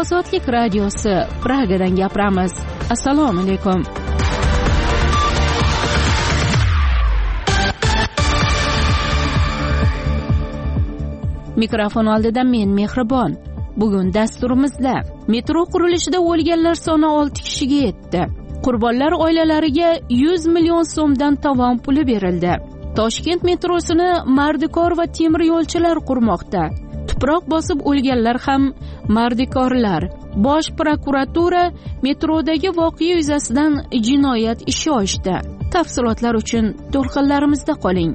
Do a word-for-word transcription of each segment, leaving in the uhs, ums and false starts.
Ozodlik radiosi Pragadan gapiramiz. Assalomu alaykum. Mikrofon oldida men Mehribon. Bugun dasturimizda metro qurilishida o'lganlar soni olti kishiga yetdi. Qurbonlar oilalariga yuz million so'mdan tovon puli berildi. Toshkent metrosini mardikor va temir yo'lchilar qurmoqda. Tuproq bosib o'lganlar ham mardikorlar. Bosh prokuratura metrodagi voqea yuzasidan jinoyat ishi ochdi. Tafsilotlar uchun to'lqinlarimizda qoling.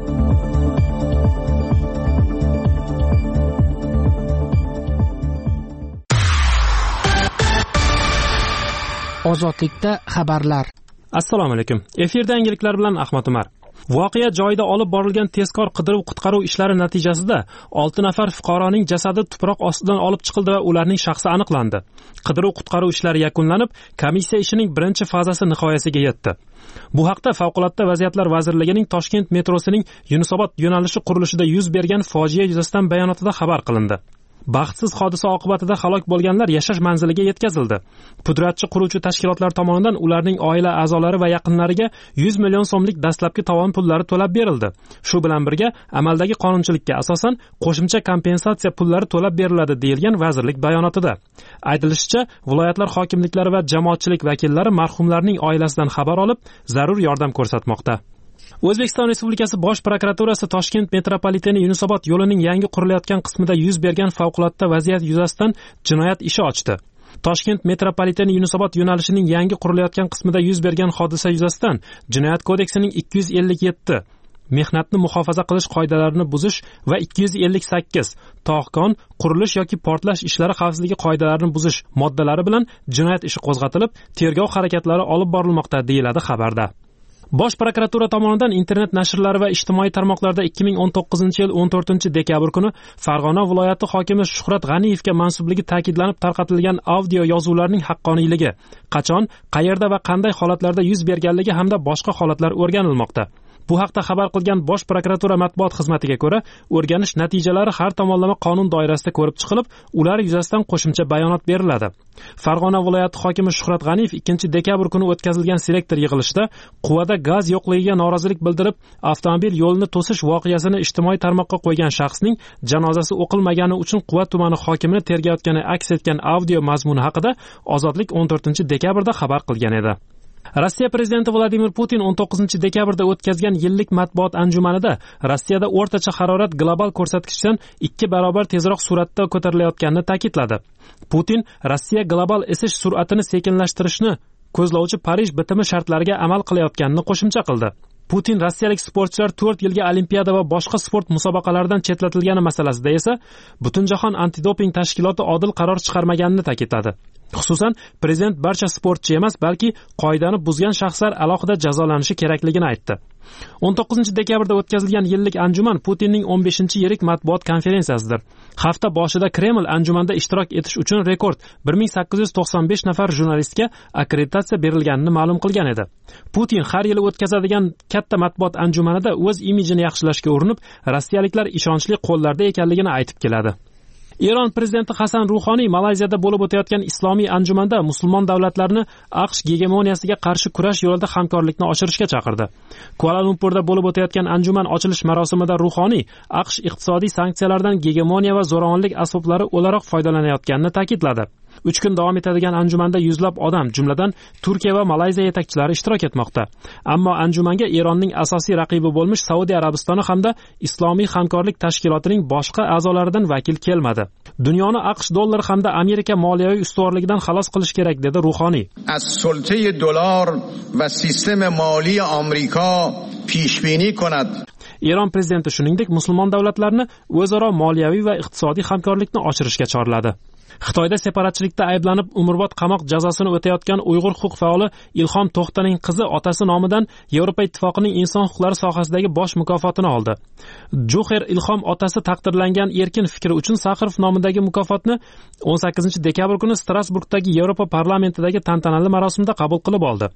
Ozodlikda xabarlar. Assalomu alaykum. Efirda yangiliklar bilan Ahmad Umar. Voqea joyida olib borilgan tezkor qidiruv-qutqaruv ishlari natijasida olti nafar fuqaroning jasadi tuproq ostidan olib chiqildi va ularning shaxsi aniqlandi. Qidiruv-qutqaruv ishlari yakunlanib, komissiya ishining birinchi fazasi nihoyasiga yetdi. Bu haqda Favqulodda vaziyatlar vazirligining Toshkent metrosining Yunusobod yo'nalishi qurilishida yuz bergan fojia yuzasidan bayonotida xabar qilindi. Baxtsiz hodisa oqibatida halok bo'lganlar yashash manziliga yetkazildi. Pudratchi quruvchi tashkilotlar tomonidan ularning oila a'zolari va yaqinlariga yuz million so'mlik dastlabki tovon pullari to'lab berildi. Shu bilan birga amaldagi qonunchilikka asosan qo'shimcha kompensatsiya pullari to'lab beriladi deyilgan vazirlik bayonotida. Aytilishicha, viloyatlar hokimliklari va jamoatchilik vakillari marhumlarning oilasidan xabar olib, zarur yordam ko'rsatmoqda. O'zbekiston Respublikasi Bosh prokuraturasi Toshkent metropoliteni Yunusobod yo'lining yangi qurilayotgan qismida yuz bergan favqulodda vaziyat yuzasidan jinoyat ishi ochdi. Toshkent metropoliteni Yunusobod yo'nalishining yangi qurilayotgan qismida yuz bergan hodisa yuzasidan Jinoyat kodeksining ikki yuz ellik yetti mehnatni muhofaza qilish qoidalarini buzish va ikki yuz ellik sakkiz tog'kon, qurilish yoki portlash ishlari xavfsizligi qoidalarini buzish moddalari bilan jinoyat ishi qo'zg'atilib, tergov harakatlari olib borilmoqda, deyiladi xabarda. Bosh prokuratura tomonidan internet nashrlari va ijtimoiy tarmoqlarda ikki ming o'n to'qqizinchi yil o'n to'rtinchi dekabr kuni Farg'ona viloyati hokimi Shuhrat G'aniyevga mansubligi ta'kidlanib tarqatilgan audio yozuvlarning haqqoniyligi, qachon, qayerda va qanday holatlarda yuz berganligi hamda boshqa holatlar o'rganilmoqda. Bu haqda xabar qilgan Bosh prokuratura matbuot xizmatiga ko'ra, o'rganish natijalari har tomonlama qonun doirasida ko'rib chiqilib, ular yuzasidan qo'shimcha bayonot beriladi. Farg'ona viloyati hokimi Shuhrat G'aniyev ikkinchi dekabr kuni o'tkazilgan selektor yig'ilishida quvada gaz yo'qligiga norozilik bildirib, avtomobil yo'lini to'sish voqeasini ijtimoiy tarmoqqa qo'ygan shaxsning janozasi o'qilmagani uchun Quva tumani hokimini tergayotgani aks etgan audio mazmuni haqida Ozodlik o'n to'rtinchi dekabrda xabar qilgan edi. Rossiya prezidenti Vladimir Putin o'n to'qqizinchi dekabrda o'tkazgan yillik matbuot anjumanida Rossiyada o'rtacha harorat global ko'rsatkichdan ikki barobar tezroq sur'atda ko'tarilayotganini ta'kidladi. Putin Rossiya global isish sur'atini sekinlashtirishni ko'zlovchi Parij bitimi shartlariga amal qilayotganini qo'shimcha qildi. Putin rossiyalik sportchilar to'rt yilga olimpiada va boshqa sport musobaqalaridan chetlatilgani masalasida esa Butunjahon antidoping tashkiloti odil qaror chiqarmaganini ta'kidladi. Xususan, prezident barcha sportchi emas, balki qoidani buzgan shaxslar alohida jazolanishi kerakligini aytdi. o'n to'qqizinchi dekabrda o'tkazilgan yillik anjuman Putinning o'n beshinchi yirik matbuot konferensiyasidir. Hafta boshida Kreml anjumanda ishtirok etish uchun rekord bir ming sakkiz yuz to'qson besh nafar jurnalistga akkreditatsiya berilganini ma'lum qilgan edi. Putin har yili o'tkazadigan katta matbuot anjumanida o'z imijini yaxshilashga urinib, rossiyaliklar ishonchli qo'llarda ekanligini aytib keladi. Eron prezidenti Hasan Ruhoniy Malayziyada bo'lib o'tayotgan islomiy anjumanda musulmon davlatlarni AQSh gegemoniyasiga qarshi kurash yo'lida hamkorlikni oshirishga chaqirdi. Kuala-Lumpurda bo'lib o'tayotgan anjuman ochilish marosimida Ruhoniy AQSh iqtisodiy sanksiyalardan gegemoniya va zo'ravonlik asboblari o'laroq foydalanayotganini ta'kidladi. uch kun davom etadigan anjumanda yuzlab odam, jumladan Turkiya va Malayziya yetakchilari ishtirok etmoqda. Ammo anjumanga Eronning asosiy raqibi bo'lmish Saudiya Arabistoni hamda Islomiy hamkorlik tashkilotining boshqa a'zolaridan vakil kelmadi. Dunyoni AQSh dollari hamda Amerika moliyaviy ustuvorligidan xalos qilish kerak, dedi Ruhoniy. Az sultay dollar va sistem moli Amerika pishbini konad. Eron prezidenti shuningdek musulmon davlatlarni o'zaro moliyaviy va iqtisodiy hamkorlikni oshirishga chorladi. Xitoyda separatchilikda ayblanib umrbod qamoq jazosini o'tayotgan Uyg'ur huquq faoli Ilhom To'xtaning qizi otasi nomidan Yevropa ittifoqining inson huquqlari sohasidagi bosh mukofotini oldi. Juher Ilhom otasi taqdirlangan erkin fikri uchun Sakharov nomidagi mukofotni o'n sakkizinchi dekabr kuni Strasburgdagi Yevropa parlamentidagi tantanali marosimda qabul qilib oldi.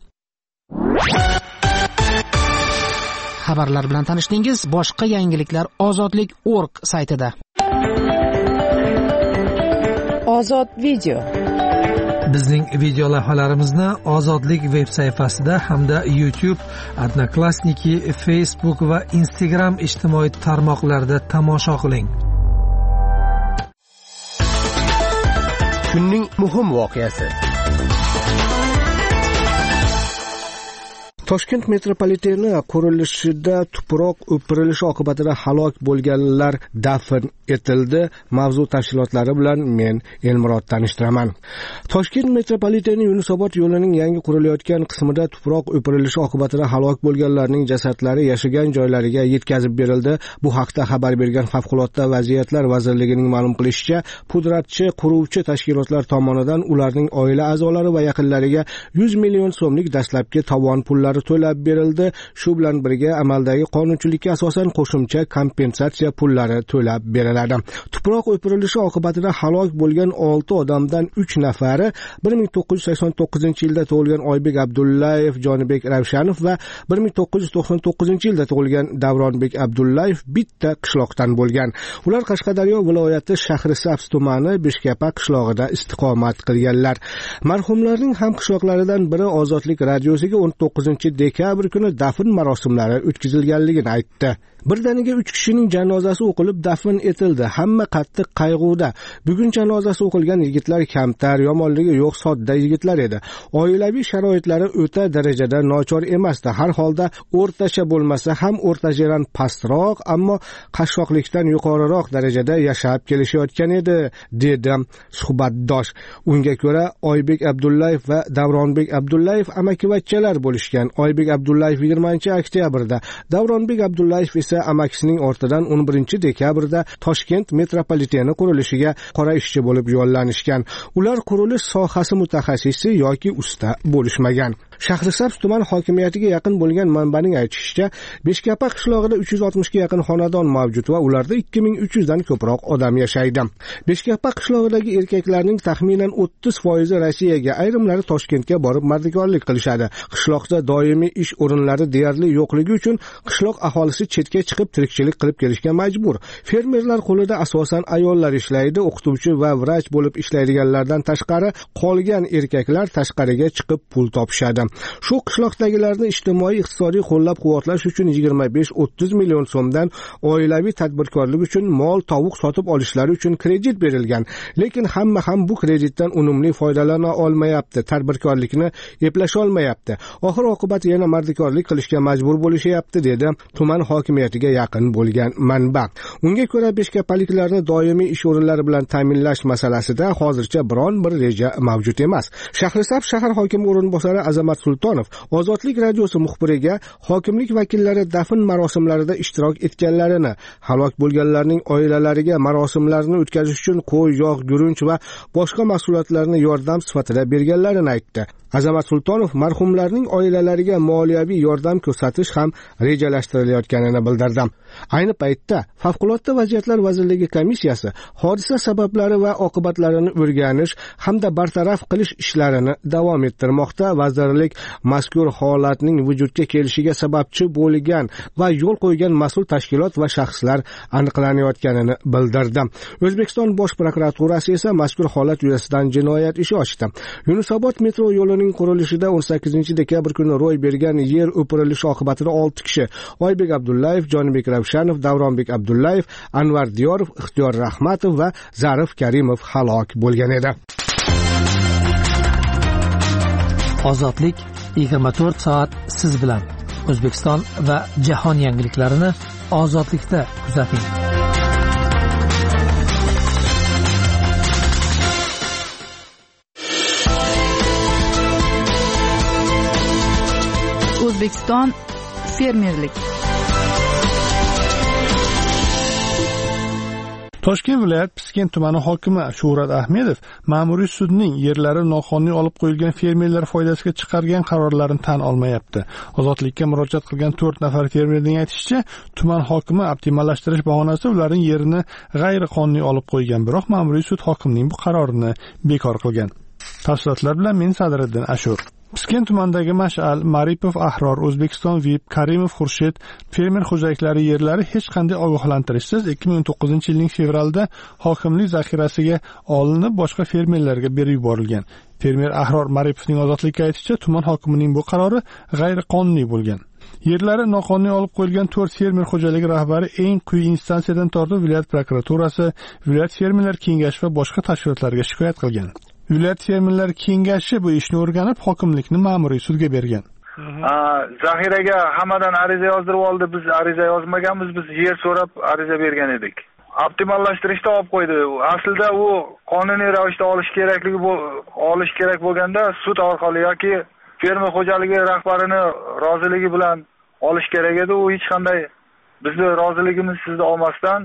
Xabarlar bilan tanishdingiz. Boshqa yangiliklar ozodlik точка org saytida. ozod video. Bizning video lavhalarimizni Ozodlik veb sayfasida hamda YouTube, Odnoklassniki, Facebook va Instagram ijtimoiy tarmoqlarida tomosha qiling. Kunning muhim voqeasi. Toshkent metropoliteni qurilishida tuproq o'pirilishi oqibatida halok bo'lganlar dafn etildi. Mavzu tafsilotlari bilan men Elmurod tanishtiraman. Toshkent metropoliteni Yunusobod yo'lining yangi qurilayotgan qismida tuproq o'pirilishi oqibatida halok bo'lganlarning jasadlari yashagan joylariga yetkazib berildi. Bu haqda xabar bergan Favqulodda vaziyatlar vazirligining ma'lum qilishicha, pudratchi quruvchi tashkilotlar tomonidan ularning oila a'zolari va yaqinlariga yuz million so'mlik dastlabki tovon pullari to'lab berildi. Shu bilan birga amaldagi qonunchilikka asosan qo'shimcha kompensatsiya pullari to'lab beriladi. Tuproq o'pirilishi oqibatida halok bo'lgan olti odamdan uch nafari bir ming to'qqiz yuz sakson to'qqizinchi yilda tug'ilgan Oybek Abdullayev, Jonibek Ravshanov va bir ming to'qqiz yuz to'qson to'qqizinchi yilda tug'ilgan Davronbek Abdullayev bitta qishloqdan bo'lgan. Ular Qashqadaryo viloyati Shahrisabz tumani Beshkapa qishlog'ida istiqomat qilganlar. Marhumlarning ham qishloqlaridan biri Ozodlik radiosiga o'n to'qqizinchi dekabr kuni dafn marosimlari o'tkazilganligini aytdi. Birdaniga uch kishining janozasi o'qilib dafn etildi. Hamma qattiq qayg'uda. Bugun janozasi o'qilgan yigitlar kamtar, yomonligi yo'q, sodda yigitlar edi. Oilaviy sharoitlari o'ta darajada nochor emasdi. Har holda o'rtacha bo'lmasa ham o'rtachadan pastroq, ammo qashshoqlikdan yuqoriroq darajada yashab kelishayotgan edi, dedi suhbatdosh. Unga ko'ra Oybek Abdullayev va Davronbek Abdullayev amakivachchalar bo'lishgan. Oybek Abdullayev yigirmanchi oktyabrda, Davronbek Abdullayev esa amakisining ortidan o'n birinchi dekabrda Toshkent metropoliteni qurilishiga qora ishchi bo'lib yo'llanishgan. Ular qurilish sohasi mutaxassisi yoki usta bo'lishmagan. Shahrisabz tuman hokimiyatiga yaqin bo'lgan manbaning aytishicha, Beshkapa qishlog'ida uch yuz oltmishga yaqin xonadon mavjud va ularda ikki ming uch yuz dan ko'proq odam yashaydi. Beshkapa qishlog'idagi erkaklarning taxminan o'ttiz foizi Rossiyaga, ayrimlari Toshkentga borib mardikorlik qilishadi. Qishloqda doimiy ish o'rinlari deyarli yo'qligi uchun qishloq aholisi chetga chiqib tirikchilik qilib kelishga majbur. Fermerlar qo'lida asosan ayollar ishlaydi, o'qituvchi va vrach bo'lib ishlaydiganlardan tashqari qolgan erkaklar tashqariga chiqib pul topishadi. Shu qishloqdagilarni ijtimoiy iqtisodiy qo'llab-quvvatlash uchun yigirma besh o'ttiz million so'mdan oilaviy tadbirkorlik uchun mol, tovuq sotib olishlari uchun kredit berilgan. Lekin hamma ham bu kreditdan unumli foydalana olmayapti, tadbirkorlikni eplasha olmayapti. Oxir oqibat yana mardikorlik qilishga majbur bo'lishyapti, dedi tuman hokimiyatiga yaqin bo'lgan manba. Unga ko'ra beshkapaliklarni doimiy ish o'rinlari bilan ta'minlash masalasida hozircha biron bir reja mavjud emas. Shahrisabz shahar hokimi o'rinbosari Azamat Sultonov Ozodlik radiosi muxbiriga hokimlik vakillari dafn marosimlarida ishtirok etganlarini, halok bo'lganlarning oilalariga marosimlarni o'tkazish uchun qo'y, yog', gurunch va boshqa mahsulotlarni yordam sifatida berganlarini aytdi. Azamat Sultonov marhumlarning oilalariga moliyaviy yordam ko'rsatish ham rejalashtirilayotganini bildirdi. Ayni paytda Favqulodda vaziyatlar vazirligi komissiyasi hodisa sabablari va oqibatlarini o'rganish hamda bartaraf qilish ishlarini davom ettirmoqda. Vazirlik mazkur holatning vujudga kelishiga sababchi bo'lgan va yo'l qo'ygan mas'ul tashkilot va shaxslar aniqlanayotganini bildirdi. O'zbekiston Bosh prokuraturasi esa mazkur holat yuzasidan jinoyat ishi ochdi. Yunusobod metro yo'lining qurilishida o'n sakkizinchi dekabr kuni ro'y bergan yer o'pirilishi oqibatida olti kishi, Oybek Abdullayev, Jonibek Ravshanov, Davronbek Abdullayev, Anvar Diyorov, Ixtiyor Rahmatov va Zarif Karimov halok bo'lgan edi. Ozodlik yigirma to'rt soat siz bilan. O'zbekiston va jahon yangiliklarini Ozodlikda kuzating. O'zbekiston fermerlik. Toshkent viloyat Piskent tumani hokimi Shuhrat Ahmedov ma'muriy sudning yerlari noqonuniy olib qo'yilgan fermerlar foydasiga chiqargan qarorlarini tan olmayapti. Ozodlikka murojaat qilgan to'rt nafar fermerning aytishicha, tuman hokimi optimallashtirish bahonasida ularning yerini g'ayriqonuniy olib qo'ygan, biroq ma'muriy sud hokimning bu qarorini bekor qilgan. Tafsilotlar bilan men Sadriddin Ashur. Piskent tumanidagi Mash'al, Maripov, Ahror, O'zbekiston, Vip, Karimov, Xurshid fermer xo'jaliklari yerlari hech qanday ogohlantirishsiz ikki ming o'n to'qqizinchi yilning fevralida hokimlik zaxirasiga olinib, boshqa fermerlarga berib yuborilgan. Fermer Ahror Maripovning ozodlikka aytishicha, tuman hokimining bu qarori g'ayriqonuniy bo'lgan. Yerlari noqonuniy olib qo'yilgan to'rt fermer xo'jaligi rahbari eng quyi instansiyadan tortib viloyat prokuraturasi, viloyat fermerlar kengashi va boshqa tashkilotlarga shikoyat qilgan. Viloyat fermerlar kengashi bu ishni o'rganib, hokimlikni ma'muriy sudga bergan. Zaxiraga hammadan ariza yozdirib oldi. Biz ariza yozmaganmiz, biz yer so'rab ariza bergan edik. Optimallashtirishda olib qo'ydi. Aslida u qonuniy ravishda olish kerakligi olish kerak bo'lganda sud orqali yoki fermer xo'jaligi rahbarining roziligi bilan olish kerak edi. U hech qanday bizni roziligimiz sizni olmasdan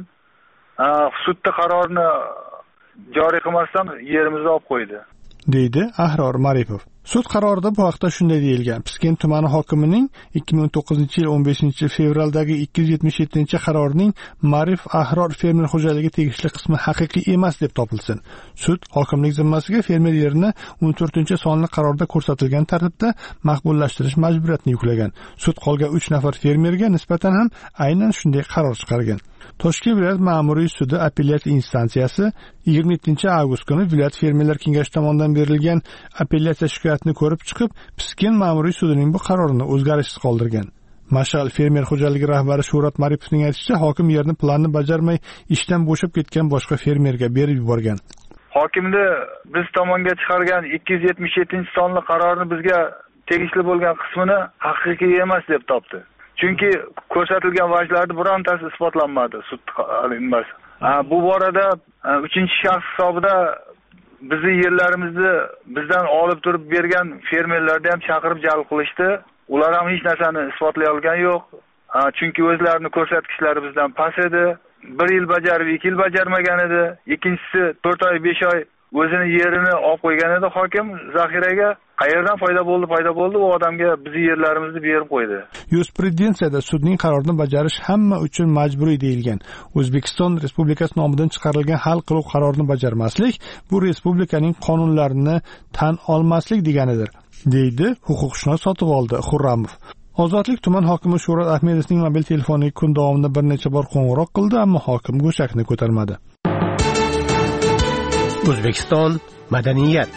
sudda qarorini joriy qilmasdan yerimizni olib qo'ydi, deydi Ahror Maripov. Sud qarorida bu haqda shunday deyilgan: Piskent tumani hokimining ikki ming o'n to'qqizinchi yil o'n beshinchi fevraldagi ikki yuz yetmish yettinchi qarorining Marif Ahror fermer xo'jaligi tegishli qismi haqiqiy emas deb topilsin. Sud hokimlik zimmasiga fermer yerini o'n to'rtinchi sonli qarorda ko'rsatilgan tartibda maqbullashtirish majburiyatini yuklagan. Sud qolgan uch nafar fermerga nisbatan ham aynan shunday qaror chiqargan. Toshkent viloyat ma'muriy sudi apellyatsiya instansiyasi yigirma yettinchi avgust kuni viloyat fermerlar kengashi tomonidan berilgan apellyatsiya shikoyatini ko'rib chiqib, Piskent ma'muriy sudining bu qarorini o'zgarishsiz qoldirgan. Mash'al fermer xo'jaligi rahbari Shuhrat Maripovning aytishicha, hokim yerni planni bajarmay ishdan bo'shab ketgan boshqa fermerga berib yuborgan. Hokimni biz tomonga chiqargan ikki yuz yetmish yettinchi sonli qarorni bizga tegishli bo'lgan qismini haqiqiy emas deb topdi. Chunki ko'rsatilgan vajlarning birontasi isbotlanmadi sud qilinmasi. Bu borada uchinchi shaxs hisobida bizni yerlarimizni bizdan olib turib bergan fermerlarni ham chaqirib jalb qilishdi. Ular ham hech narsani isbotlay olgani yo'q. Chunki o'zlarining ko'rsatkichlari bizdan past edi. bir yil bajarib, ikki yil bajarmagan edi. Ikkinchisi to'rt oy, besh oy o'zini yerini olib qo'ygan edi hokim zaxiraga. Qayerdan foyda bo'ldi, foyda bo'ldi, u odamga bizi yerlarimizni berib qo'ydi. Yurisprudensiyada sudning qarorini bajarish hamma uchun majburiy deyilgan. O'zbekiston Respublikasi nomidan chiqarilgan hal qiluv qarorini bajarmaslik bu respublikaning qonunlarini tan olmaslik deganidir, deydi huquqshunos Sotivoldi Xurramov. Ozodlik tuman hokimi Shuhrat Ahmedovning mobil telefoniga kun davomida bir necha bor qo'ng'iroq qildi, ammo hokim go'shakni ko'tarmadi. O'zbekiston madaniyat.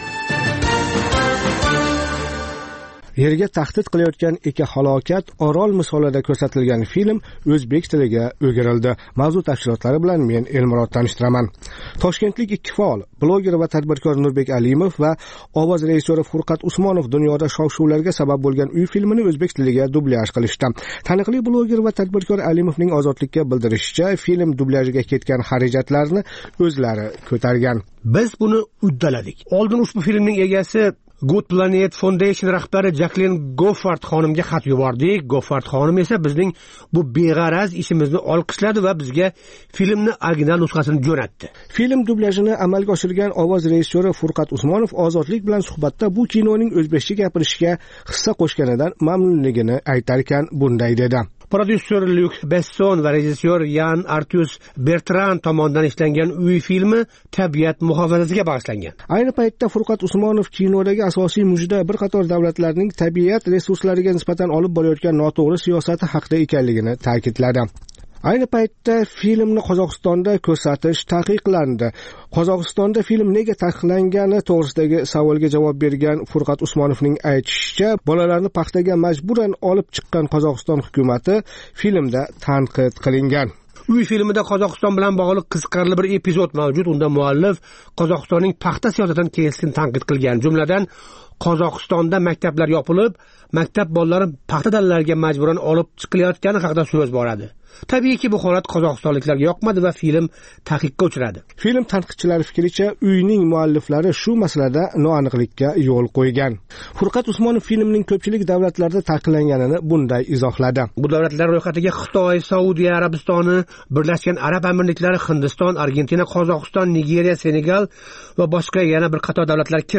Yerga tahdid qilayotgan eka halokat Orol misolida ko'rsatilgan film o'zbek tiliga o'girildi. Mavzu tafsilotlari bilan men Elmurod tanishtiraman. Toshkentlik ikki faol, bloger va tadbirkor Nurbek Alimov va ovoz rejissyori Furqat Usmonov dunyoda shov-shuvlarga sabab bo'lgan uy filmini o'zbek tiliga dublyaj qilishdi. Taniqli bloger va tadbirkor Alimovning ozodlikka bildirishicha, film dublyajga ketgan xarajatlarni o'zlari ko'targan. Biz buni uddaladik. Oldin ushbu filmning egasi Good Planet Foundation rahbari Jacqueline Goffard xonimga xat yubordik. Goffard xonim esa bizning bu beg'araz ishimizni olqishladi va bizga filmni original nusxasini jo'natdi. Film dublyajini amalga oshirgan ovoz rejissyori Furqat Usmonov ozodlik bilan suhbatda bu kinoning o'zbekcha gapirishiga hissa qo'shganidan mamnunligini aytar ekan, bunday dedi. Prodyuser Luc Besson va rejissyor Yan Arthus Bertrand tomonidan ishlangan uy filmi tabiat muhofazasiga bag'ishlangan. Ayni paytda Furqat Usmonov kinodagi asosiy mujda bir qator davlatlarning tabiat resurslariga nisbatan olib borayotgan noto'g'ri siyosati haqida ekanligini ta'kidladi. Ayni paytda filmni Qozog'istonda ko'rsatish taqiqlandi. Qozog'istonda film nega taqiqlangani to'g'risidagi savolga javob bergan Furqat Usmonovning aytishicha, bolalarni paxtaga majburan olib chiqqan Qozog'iston hukumatı filmda tanqid qilingan. Uy filmida Qozog'iston bilan bog'liq qiziqarli bir epizod mavjud. Unda muallif Qozog'istonning paxta siyosatidan keskin tanqid qilgan. Jumladan, Qozog'istonda maktablar yopilib, maktab bolalari paxta dalalariga majburan olib chiqilayotgani haqida so'z boradi. Tabiiyki bu holat qozog'istonliklarga yoqmadi va film taqiqqa uchradi. Film tanqidchilari fikricha, uyning mualliflari shu masalada noaniqlikka yo'l qo'ygan. Furqat Usmonov filmning ko'pchilik davlatlarda taqiqlanganini bunday izohladi. Bu davlatlar ro'yxatiga Xitoy, Saudiya Arabistoni, Birlashgan Arab Amirliklari, Hindiston, Argentina, Qozog'iston, Nigeriya, Senegal va boshqa yana bir qator davlatlar kiradi.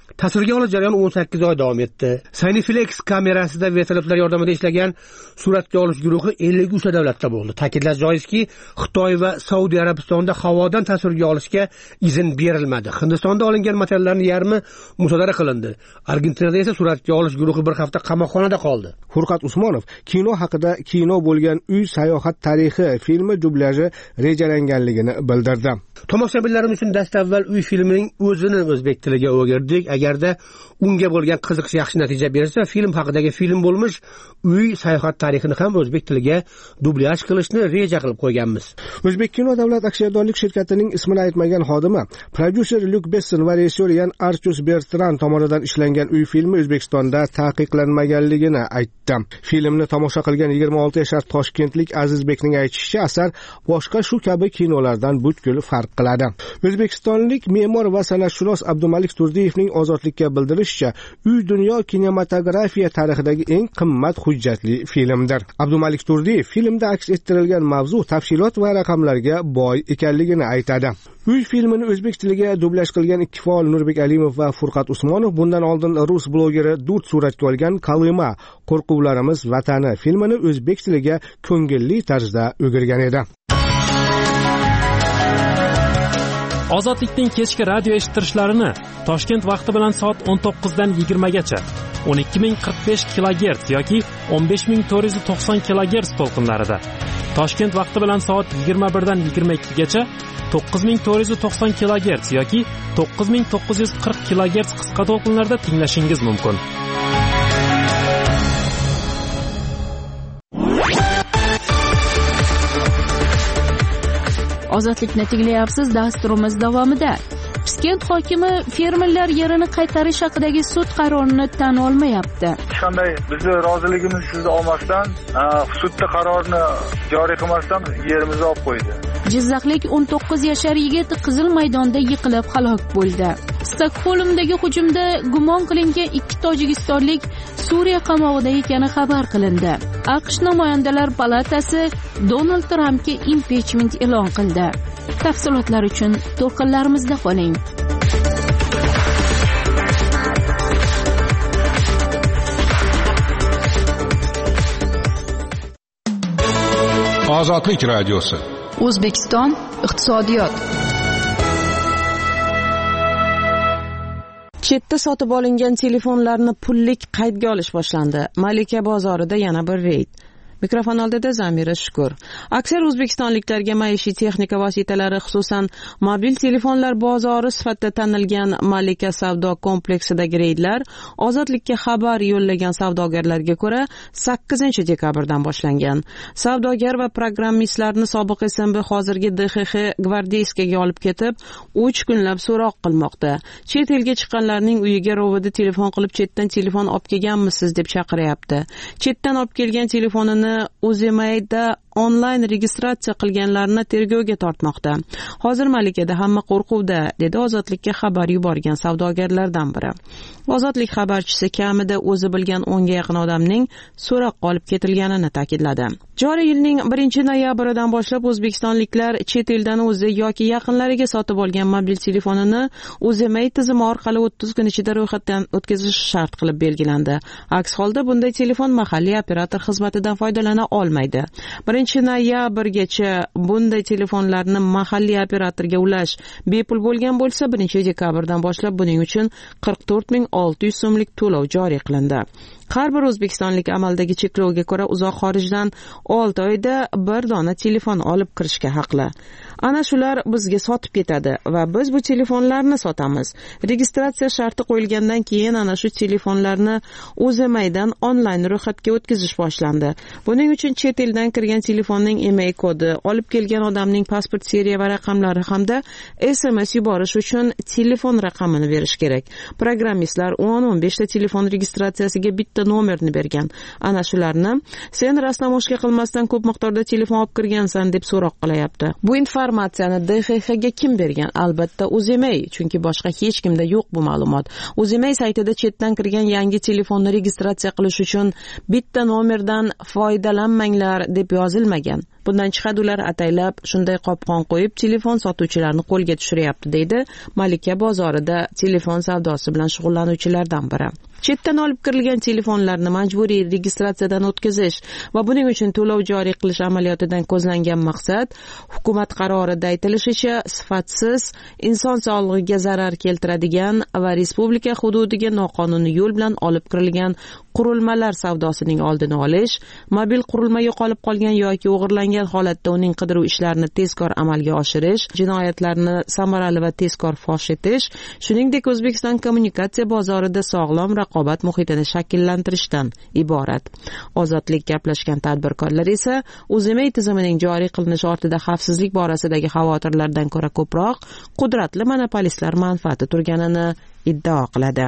Tasvirga olish jarayoni o'n sakkiz oy davom etdi. Cineflex kamerasida vertolyotlar yordamida ishlagan suratga olish guruhi ellik uch davlatda bo'ldi. Ta'kidlash joizki, Xitoy va Saudiya Arabistonida havodan tasvirga olishga izn berilmadi. Hindistonda olingan materiallarning yarmi musodara qilindi. Argentinada esa suratga olish guruhi bir hafta qamoqxonada qoldi. Furqat Usmonov kino haqida kino bo'lgan Uy sayohat tarixi filmi dublyajı rejalanganligini bildirdi. Tomoshabinlarimiz uchun dastavval Uy filmining o'zini o'zbek tiliga o'girdik. Agarda unga bo'lgan qiziqish yaxshi natija bersa, film haqidagi film bo'lmish Uy sayohat tarixini ham o'zbek tiliga dublyaj qilishni reja qilib qo'yganmiz. O'zbek kino davlat aksiyadorlik shirkatining ismini aytmagan xodimi, prodyuser Lyuk Besson va rejissyor Yan Archus Bertrand tomonidan ishlangan Uy filmi O'zbekistonda taqiqlanmaganligini aytdi. Filmni tomosha qilgan yigirma olti yashar toshkentlik Azizbekning aytishicha, asar boshqa shu kabi kinolardan butkul farq qiladi. O'zbekistonlik me'mor va san'atshunos Abdumalik Turdiyevning Ozodlikka bildirishicha, Uy dunyo kinematografiya tarixidagi eng qimmat hujjatli filmdir. Abdumalik Turdiyev filmda aks ettirilgan mavzu, tafsilot va raqamlarga boy ekanligini aytadi. Uy filmini o'zbek tiliga dublyaj qilgan ikki faol Nurbek Alimov va Furqat Usmonov bundan oldin rus blogeri Dud suratga olgan Kalima qo'rquvlarimiz vatani filmini o'zbek tiliga ko'ngilli tarzda o'girgan edi. Ozodlikning kechki radio eshittirishlarini Toshkent vaqti bilan soat o'n to'qqiz dan yigirma gacha o'n ikki ming qirq besh kilogerts yoki o'n besh ming to'rt yuz to'qson kilogerts to'lqinlarida, Toshkent vaqti bilan soat yigirma bir dan yigirma ikki gacha to'qqiz ming to'rt yuz to'qson kilogerts yoki to'qqiz ming to'qqiz yuz qirq kilogerts qisqa to'lqinlarda tinglashingiz mumkin. Ozodlikni tinglayapsiz. Dasturimiz davomida Piskent hokimi fermerlar yerini qaytarish haqidagi sud qarorini tan olmayapti. Hech qanday bizni roziligimiz sizni olmasdan, sudda qarorni joriy qilmasdan yerimizni olib qo'ydi. Jizzaxlik o'n to'qqiz yashar yigit Qizil maydonda yiqilib halok bo'ldi. Stokgolmdagi hujumda gumon qilingan ikki tojikistonlik Suriya qamog'ida ekani xabar qilindi. AQSh namoyandalar palatasi Donald Trampga impichment e'lon qildi. Tafsilotlar uchun to'lqinlarimizda qoling. Ozodlik radiosi. O'zbekiston iqtisodiyot. Chetda sotib olingan telefonlarni pullik qaydga olish boshlandi. Malika bozorida yana bir reyd. Mikrofon oldida Zamira Shukur. Aksar o'zbekistonliklarga maishiy texnika vositalari, xususan mobil telefonlar bozori sifatida tanilgan Malika savdo kompleksidagi reydlar Ozodlikka xabar yo'llagan savdogarlarga ko'ra sakkizinchi dekabrdan boshlangan. Savdogar va programmistlarni sobiq S M B, hozirgi D X X gvardeyskaga olib ketib, uch kunlab so'roq qilmoqda. Chet elga chiqqanlarning uyiga rovida telefon qilib, chetdan telefon olib kelganmisiz deb chaqiryapti. Chetdan olib kelgan telefonini O'zimayda onlayn registratsiya qilganlarni tergovga tortmoqda. Hozir Malikada hamma qo'rquvda, dedi Ozodlikka xabar yuborgan savdogarlardan biri. Ozodlik xabarchisi kamida o'zi bilgan o'nga yaqin odamning so'roqqa olib ketilganini ta'kidladi. Joriy yilning birinchi noyabridan boshlab o'zbekistonliklar chet eldan o'zi yoki yaqinlariga sotib olgan mobil telefonini O'zimay tizimi orqali o'ttiz kun ichida ro'yxatdan o'tkazish shart qilib belgilandi. Aks holda bunday telefon mahalliy operator xizmatidan foydalana olmaydi. birinchi noyabrgacha bunday telefonlarni mahalliy operatorga ulash bepul bo'lgan bo'lsa, birinchi dekabrdan boshlab buning uchun qirq to'rt ming olti yuz so'mlik to'lov joriy qilindi. Har bir o'zbekistonlik amaldagi cheklovga ko'ra uzoq xorijdan olti oyda bir dona telefon olib kirishga haqli. Ana shular bizga sotib ketadi va biz bu telefonlarni sotamiz. Registratsiya sharti qo'yilgandan keyin ana shu telefonlarni O'zimaydan onlayn ro'yxatga o'tkazish boshlandi. Buning uchun chet eldan kirgan telefonning E M I kodi, olib kelgan odamning pasport seriya va raqamlari hamda S M S yuborish uchun telefon raqamini berish kerak. Programmistlar o'n o'n besh ta telefon registratsiyasiga bitta nomerni bergan. Ana shularni sen rasnamoshga qilmasdan ko'p miqdorda telefon olib kirgansan deb so'roq qilyapti. Bu informatsiyani D X X ga kim bergan? Albatta O'zimay, chunki boshqa hech kimda yo'q bu ma'lumot. O'zimay saytida chetdan kirgan yangi telefonni registratsiya qilish uchun bitta nomerdan foydalanmanglar deb yozilmagan. Bundan chiqadi ular ataylab shunday qopqon qo'yib telefon sotuvchilarni qo'lga tushiryapti, deydi Malika bozorida telefon savdosi bilan shug'ullanuvchilardan biri. Chetdan olib kirilgan telefonlarni majburiy registratsiyadan o'tkazish va buning uchun to'lov joriy qilish amaliyotidan ko'zlangan maqsad hukumat qarorida aytilishicha sifatsiz, inson sog'lig'iga zarar keltiradigan va respublika hududiga noqonuniy yo'l bilan olib kirilgan qurilmalar savdosining oldini olish, mobil qurilma yo'qolib qolgan yoki o'g'irlangan holatda uning qidiruv ishlarini tezkor amalga oshirish, jinoyatlarni samarali va tezkor fosh etish, shuningdek O'zbekiston kommunikatsiya bozorida sog'lom raqobat muhitini shakllantirishdan iborat. Ozodlik gaplashgan tadbirkorlar esa Uzimay tizimining joriy qilinishi ortida xavfsizlik borasidagi xavotirlardan ko'ra ko'proq qudratli monopolistlar manfaati turganini iddao qiladi.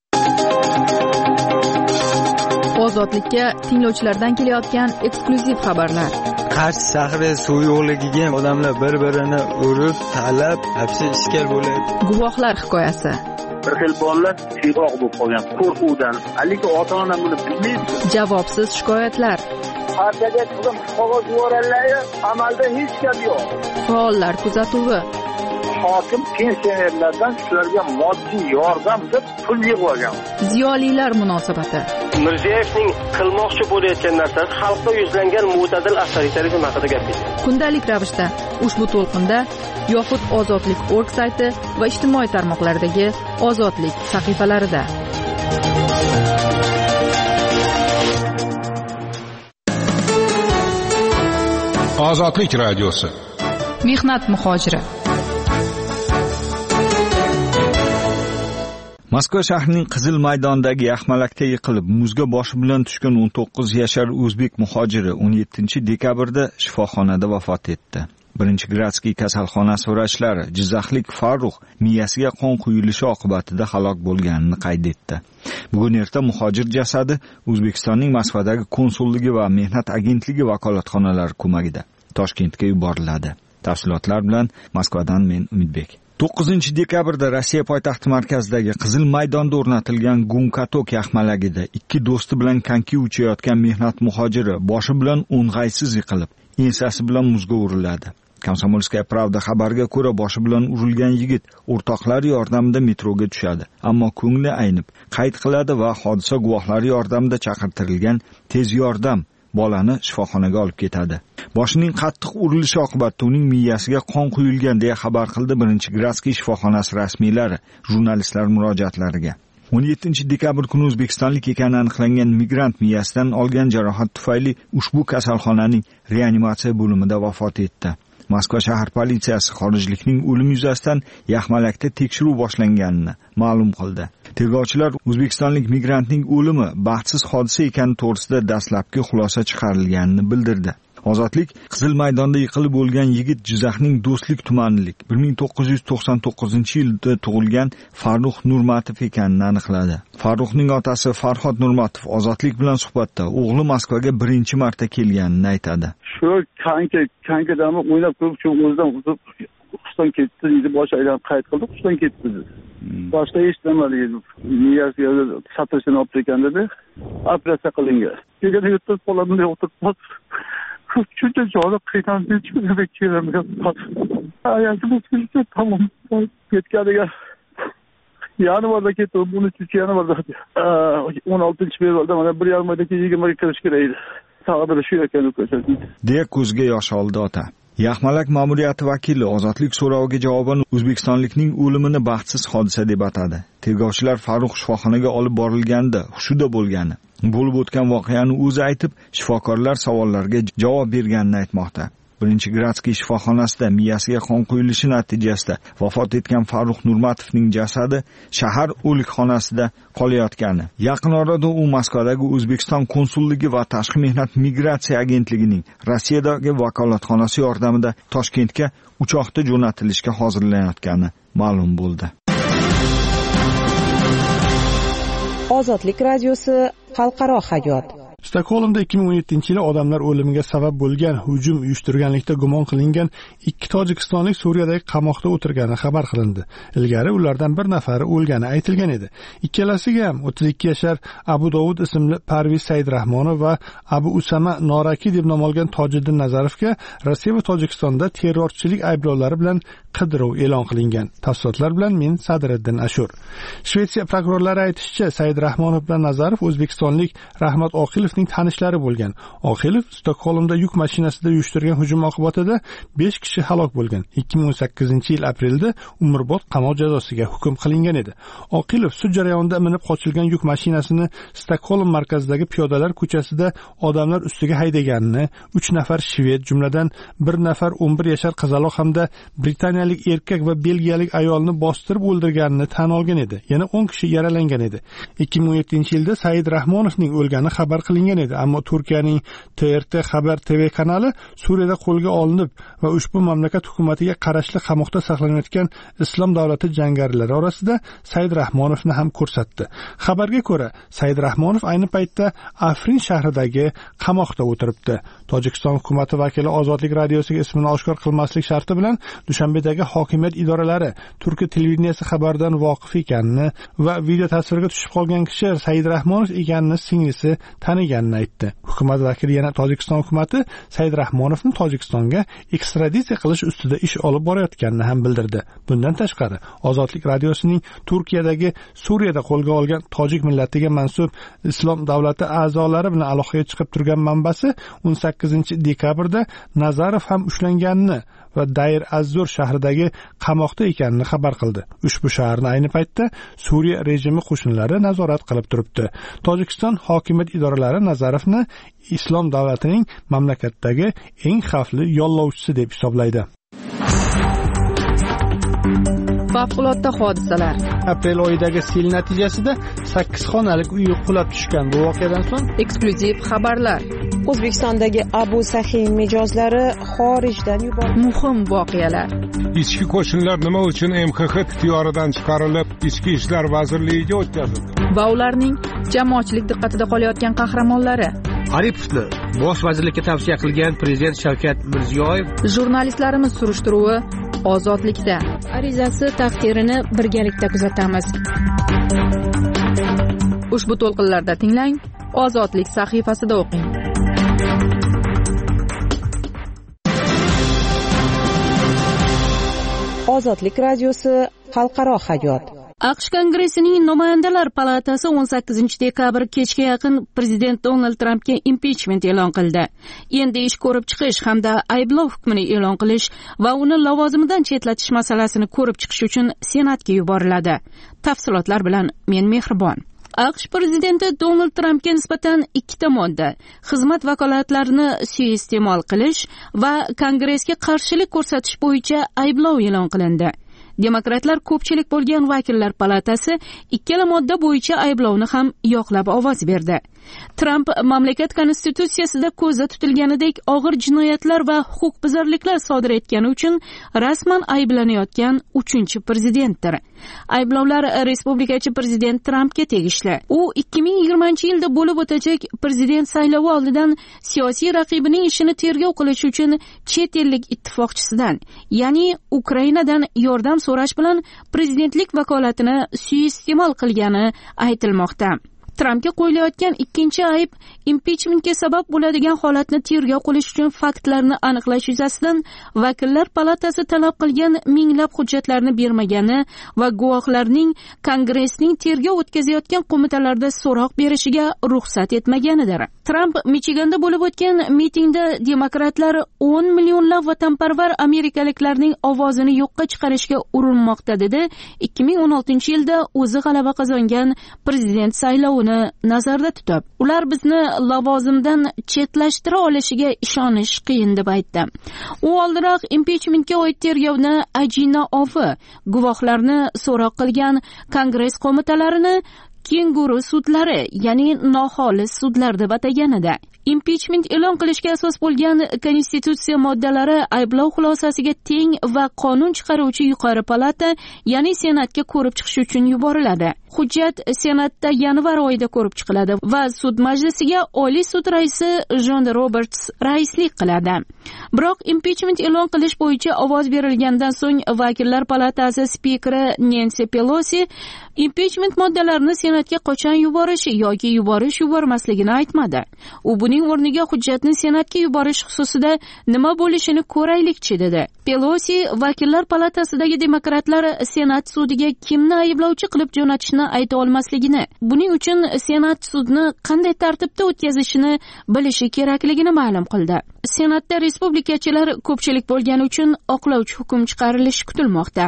Ozodlikka tinglovchilardan kelayotgan eksklyuziv xabarlar. Qarshi shahri suv yo'qligiga odamlar bir-birini urib, talab, hapsi ishkal bo'ladi. Guvohlar hikoyasi. Bir xil bolalar tiyroq bo'lib qolgan qo'rquvdan. Haligi ota-ona buni bilmaydi. Javobsiz shikoyatlar. Partiyaga qizim qog'oz yuborganlar, amalda hech gap yo'q. Faollar kuzatuvi. Hokim pensionerlardan shularga moddiy yordam deb pul yig'ib olgan. Ziyolilar munosabati. Mirziyoyevning qilmoqchi bo'layotgan narsasi xalqqa yuzlangan mo'tadil avtoritarizm haqida gapirdi. Kundalik ravishda ushbu to'lqinda yoxud ozodlik org sayti va ijtimoiy tarmoqlardagi ozodlik sahifalarida. Ozodlik radiosi. Mehnat muhojiri. Moskva shahrining Qizil maydondagi yaxmalakda yiqilib, muzga boshi bilan tushgan o'n to'qqiz yashar o'zbek muhojiri o'n yettinchi dekabrda shifoxonada vafot etdi. Birinchi Gradskiy kasalxonasi vrachlari Jizzaxlik Farruh miyasiga qon quyilishi oqibatida halok bo'lganini qayd etdi. Bugun erta muhojir jasadi O'zbekistonning Moskvadagi konsulligi va mehnat agentligi vakolatxonalari ko'magida Toshkentga yuboriladi. Tafsilotlar bilan Moskvadan men Umidbek. to'qqizinchi dekabrda Rossiya poytaxti markazidagi Qizil maydonda o'rnatilgan Gumkatok yaxmalagida ikki do'sti bilan konki uchayotgan mehnat muhojiri boshi bilan o'ng'aysiz yiqilib, ensasi bilan muzga uriladi. Komsomolskaya Pravda xabarga ko'ra boshi bilan urilgan yigit o'rtoqlari yordamida metroga tushadi, ammo ko'ngli aynib, qayd qiladi va hodisa guvohlari yordamida chaqirtirilgan tez yordam bolani shifoxonaga olib ketadi. Boshining qattiq urilishi oqibatida uning miyasiga qon quyilgan deya xabar qildi birinchi Gradskiy shifoxonasi rasmiylari jurnalistlar murojaatlariga. o'n yettinchi dekabr kuni o'zbekistonlik ekani aniqlangan migrant miyasidan olgan jarohat tufayli ushbu kasalxonaning reanimatsiya bo'limida vafot etdi. Moskva shahar politsiyasi xorijlikning o'limi yuzasidan yaxmalakda tekshiruv boshlanganini ma'lum qildi. Tergovchilar o'zbekistonlik migrantning o'limi baxtsiz hodisa ekani to'g'risida dastlabki xulosa chiqarilganini bildirdi. Ozodlik Qizil maydonda yiqilib bo'lgan yigit Jizzaxning Do'stlik tumanilik bir ming to'qqiz yuz to'qson to'qqizinchi yilda tug'ilgan Farruh Nurmatov ekanini aniqladi. Farruhning otasi Farhod Nurmatov Ozodlik bilan suhbatda o'g'li Moskvaga birinchi marta kelganini aytadi. Shu kanka kankadami o'ylab ko'rib, shu o'zidan o'zib Qishdan ketdi, dedi, bosh aylanib qayd qildi, Qishdan ketdi dedi. Boshda hech nima edi. Miyasiga satrishini olib ekan dedi. Operatsiya qilingan. Keyin yutib qo'limda o'tirib Çünkü canı kıytan bir çıkıyor bekliyorum. Hayatımız işte tamam. Yetkiliye yanı vardı ki bunun için yanı vardı. on altıncı bir oldu ama bir yarmadaki yigirma kırış kireydi. Sağda şu yakını koşardı. Diye ko'zga yosh oldi ota. Yaxmalak ma'muriyati vakili ozodlik so'roviga javoban O'zbekistonlikning o'limini baxtsiz hodisa deb atadi. Tergovchilar Farruh shifoxonaga olib borilganda hushida bo'lgani, bo'lib o'tgan voqeani o'zi aytib, shifokorlar savollarga javob berganini aytmoqda. Birinchi Gradskiy shifoxonasida miyasiga qon quyilishi natijasida vafot etgan Farruh Nurmatovning jasadi shahar o'likxonasida qolayotgani, yaqin orada u Moskvadagi O'zbekiston konsulligi va tashqi mehnat migratsiya agentligining Rossiyadagi vakolatxonasi yordamida Toshkentga uchoqda jo'natilishga hozirlanayotgani ma'lum bo'ldi. Ozodlik radiosi xalqaro hayot. Stokgolmda ikki ming o'n yettinchi yili odamlar o'limiga sabab bo'lgan hujum uyushtirganlikda gumon qilingan ikki tojikistonlik Suriyadagi qamoqda o'tirgani xabar qilindi. Ilgari ulardan bir nafari o'lgani aytilgan edi. Ikkalasiga ham o'ttiz ikki yashar Abu Dovud ismli Parviz Saidrahmonov va Abu Usama Noraki deb nom olgan Tojiddin Nazarovga Rossiya va Tojikistonda terrorchilik ayblovlari bilan qidiruv e'lon qilingan. Tafsilotlar bilan men Sadriddin Ashur. Shvetsiya prokurorlari aytishicha, Saidrahmonov bilan Nazarov o'zbekistonlik Rahmat Oqilovning tanishlari bo'lgan. Oqilov Stokgolmda yuk mashinasida uyushtirgan hujum oqibatida besh kishi halok bo'lgan. ikki ming o'n sakkizinchi yil aprelda umrbod qamoq jazosiga hukm qilingan edi. Oqilov sud jarayonida minib qochilgan yuk mashinasini Stokgolm markazidagi piyodalar ko'chasida odamlar ustiga haydaganini, uch nafar shved, jumladan bir nafar o'n bir yashar qizaloq hamda britaniyalik erkak va belgiyalik ayolni bostirib o'ldirganini tan olgan edi. Yana o'n kishi yaralangan edi. ikki ming o'n yettinchi yilda Saidrahmonovning o'lgani xabar qilingan edi, ammo Turkiyaning T R T Xabar T V kanali Suriyada qo'lga olinib va ushbu mamlakat hukumatiga qarashli qamoqda saqlanayotgan Islom davlati jangarilari orasida Saidrahmonovni ham ko'rsatdi. Xabarga ko'ra, Saidrahmonov ayni paytda Afrin shahridagi qamoqda o'tiribdi. Tojikiston hukumati vakili Ozodlik radiosiga ismini oshkor qilmaslik sharti bilan Dushanbedagi hokimiyat idoralari Turkiya televideniyasi xabardan voqif ekanini va video tasvirga tushib qolgan kishi Saidrahmonov ekanini singlisi taniganini aytdi. Hukumat vakili yana Tojikiston hukumati Saidrahmonovni Tojikistonga ekstraditsiya qilish ustida ish olib borayotganini ham bildirdi. Bundan tashqari, Ozodlik radiosining Turkiyadagi Suriyada qo'lga olgan tojik millatiga mansub Islom davlati a'zolari bilan aloqaga chiqib turgan manbasi o'n sakkizinchi dekabrda Nazarov ham ushlanganini va Dayr Azzur shahridagi qamoqda ekanini xabar qildi. Ushbu shaharni ayni paytda Suriya rejimi qo'shinlari nazorat qilib turibdi. Tojikiston hokimiyat idoralari Nazarovni Islom davlatining mamlakatdagi eng xavfli yollovchisi deb hisoblaydi. Favqulodda hodisalar. Aprel oyidagi sel natijasida sakkiz xonalik uy qulab tushgan. Bu voqeadan so'ng eksklyuziv xabarlar. O'zbekistondagi Abu Sahiy mijozlari xorijdan yuborildi. Muhim voqealar. Ichki qo'shinlar nima uchun M X X ixtiyoridan chiqarilib, Ichki ishlar vazirligiga o'tkazildi? Va ularning jamoatchilik diqqatida qolayotgan qahramonlari. Aripovni bosh vazirlikka tavsiya qilgan prezident Shavkat Mirziyoyev. Jurnalistlarimiz surishtiruvi Ozodlikda. Arizasi taqdirini birgalikda kuzatamiz. Ushbu to'lqinlarda tinglang, Ozodlik sahifasida o'qing. Ozodlik radiosi xalqaro hayot. AQSh Kongressining Namoyandalar palatasi o'n sakkizinchi dekabr kechga yaqin prezident Donald Trampga impichment e'lon qildi. Endi ish ko'rib chiqish hamda ayblov hukmini e'lon qilish va uni lavozimidan chetlatish masalasini ko'rib chiqish uchun Senatga yuboriladi. Tafsilotlar bilan men Mehribon. AQSh prezidenti Donald Trampga nisbatan ikkita modda, xizmat vakolatlarini suiiste'mol qilish va Kongressga qarshilik ko'rsatish bo'yicha ayblov e'lon qilindi. Demokratlar ko'pchilik bo'lgan vakillar palatasi ikkala modda bo'yicha ayblovni ham yoqlab ovoz berdi. Tramp mamlakat konstitutsiyasida ko'zda tutilganidek og'ir jinoyatlar va huquqbuzarliklar sodir etgani uchun rasman ayblanayotgan uchinchi prezidentdir. Ayblovlar respublikachi prezident Trampga tegishli. U ikki ming yigirmanchi yilda bo'lib o'tajak prezident saylovi oldidan siyosiy raqibining ishini tergov qilish uchun chet ellik ittifoqchisidan, ya'ni Ukrainadan yordam so'rash bilan prezidentlik vakolatini suiiste'mol qilgani aytilmoqda. Trampga qo'yilayotgan ikkinchi ayb impichmentga sabab bo'ladigan holatni tergov qilish uchun faktlarni aniqlash yuzasidan vakillar palatasi talab qilgan minglab hujjatlarni bermagani va guvohlarning Kongressning tergov o'tkazayotgan qo'mitalarda so'roq berishiga ruxsat etmaganidir. Tramp Michiganda bo'lib o'tgan mitingda demokratlar o'n millionlab vatanparvar amerikaliklarning ovozini yo'qqa chiqarishga urinmoqda dedi. ikki ming o'n oltinchi yilda o'zi g'alaba qozongan prezident saylovini nazarda tutib, ular bizni lavozimdan chetlashtira olishiga ishonish qiyin deb aytdi. U oldinroq impichmentga oid tergovni ajina ovi, guvohlarni so'roq qilgan Kongress qo'mitalarini kenguru sudlari, ya'ni noxolis sudlar deb atagan edi. Impichment e'lon qilishga asos bo'lgan konstitutsiya moddalari ayblov xulosasiga teng va qonun chiqaruvchi yuqori palata, ya'ni Senatga ko'rib chiqish uchun yuboriladi. hujjat senatda yanvar oyida ko'rib chiqiladi va sud majlisiga Oliy sud raisi Jon Roberts raislik qiladi. Biroq impichment e'lon qilish bo'yicha ovoz berilgandan so'ng vakillar palatasi spikeri Nancy Pelosi impichment moddalarini senatga qachon yuborishi yoki yuborish yubormasligini aytmadi. U buning o'rniga hujjatni senatga yuborish xususida nima bo'lishini ko'raylikchi dedi. Pelosi vakillar palatasidagi demokratlar senat sudiga kimni ayblovchi qilib jo'natishni ayta olmasligini, buning uchun senat sudni qanday tartibda o'tkazishini bilishi kerakligini ma'lum qildi. Senatda respublikachilar ko'pchilik bo'lgani uchun oqlovchi hukm chiqarilishi kutilmoqda.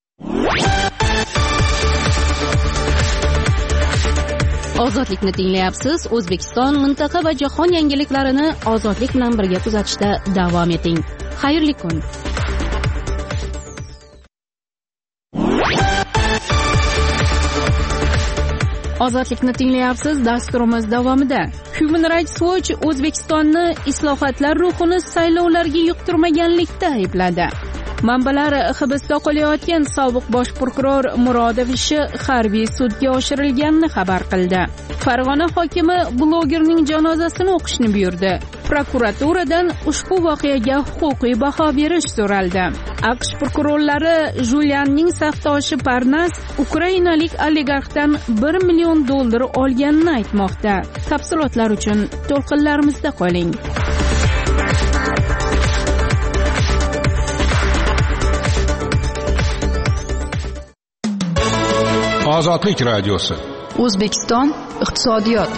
Ozodlikni tinglayapsiz. O'zbekiston, mintaqa va jahon yangiliklarini ozodlik bilan birga kuzatishda davom eting. Xayrli kun. Ozodlikni tinglayapsiz. Dasturimiz davomida Human Rights Watch O'zbekistonni islohotlar ruhini saylovlarga yuqtirmaganlikda aybladi. Manbalar hibsda qolayotgan sobiq bosh prokuror Murodov ishi harbiy sudga oshirilganini xabar qildi. Farg'ona hokimi blogerning janozasini o'qishni buyurdi. Prokuraturadan ushbu voqeaga huquqiy baho berish so'raldi. AQSh prokurorlari Julianning safdoshi Parnas ukrainalik oligarxdan bir million dollar olganini aytmoqda. Tafsilotlar uchun to'lqinlarimizda qoling. Ozodlik radiosi. O'zbekiston iqtisodiyot.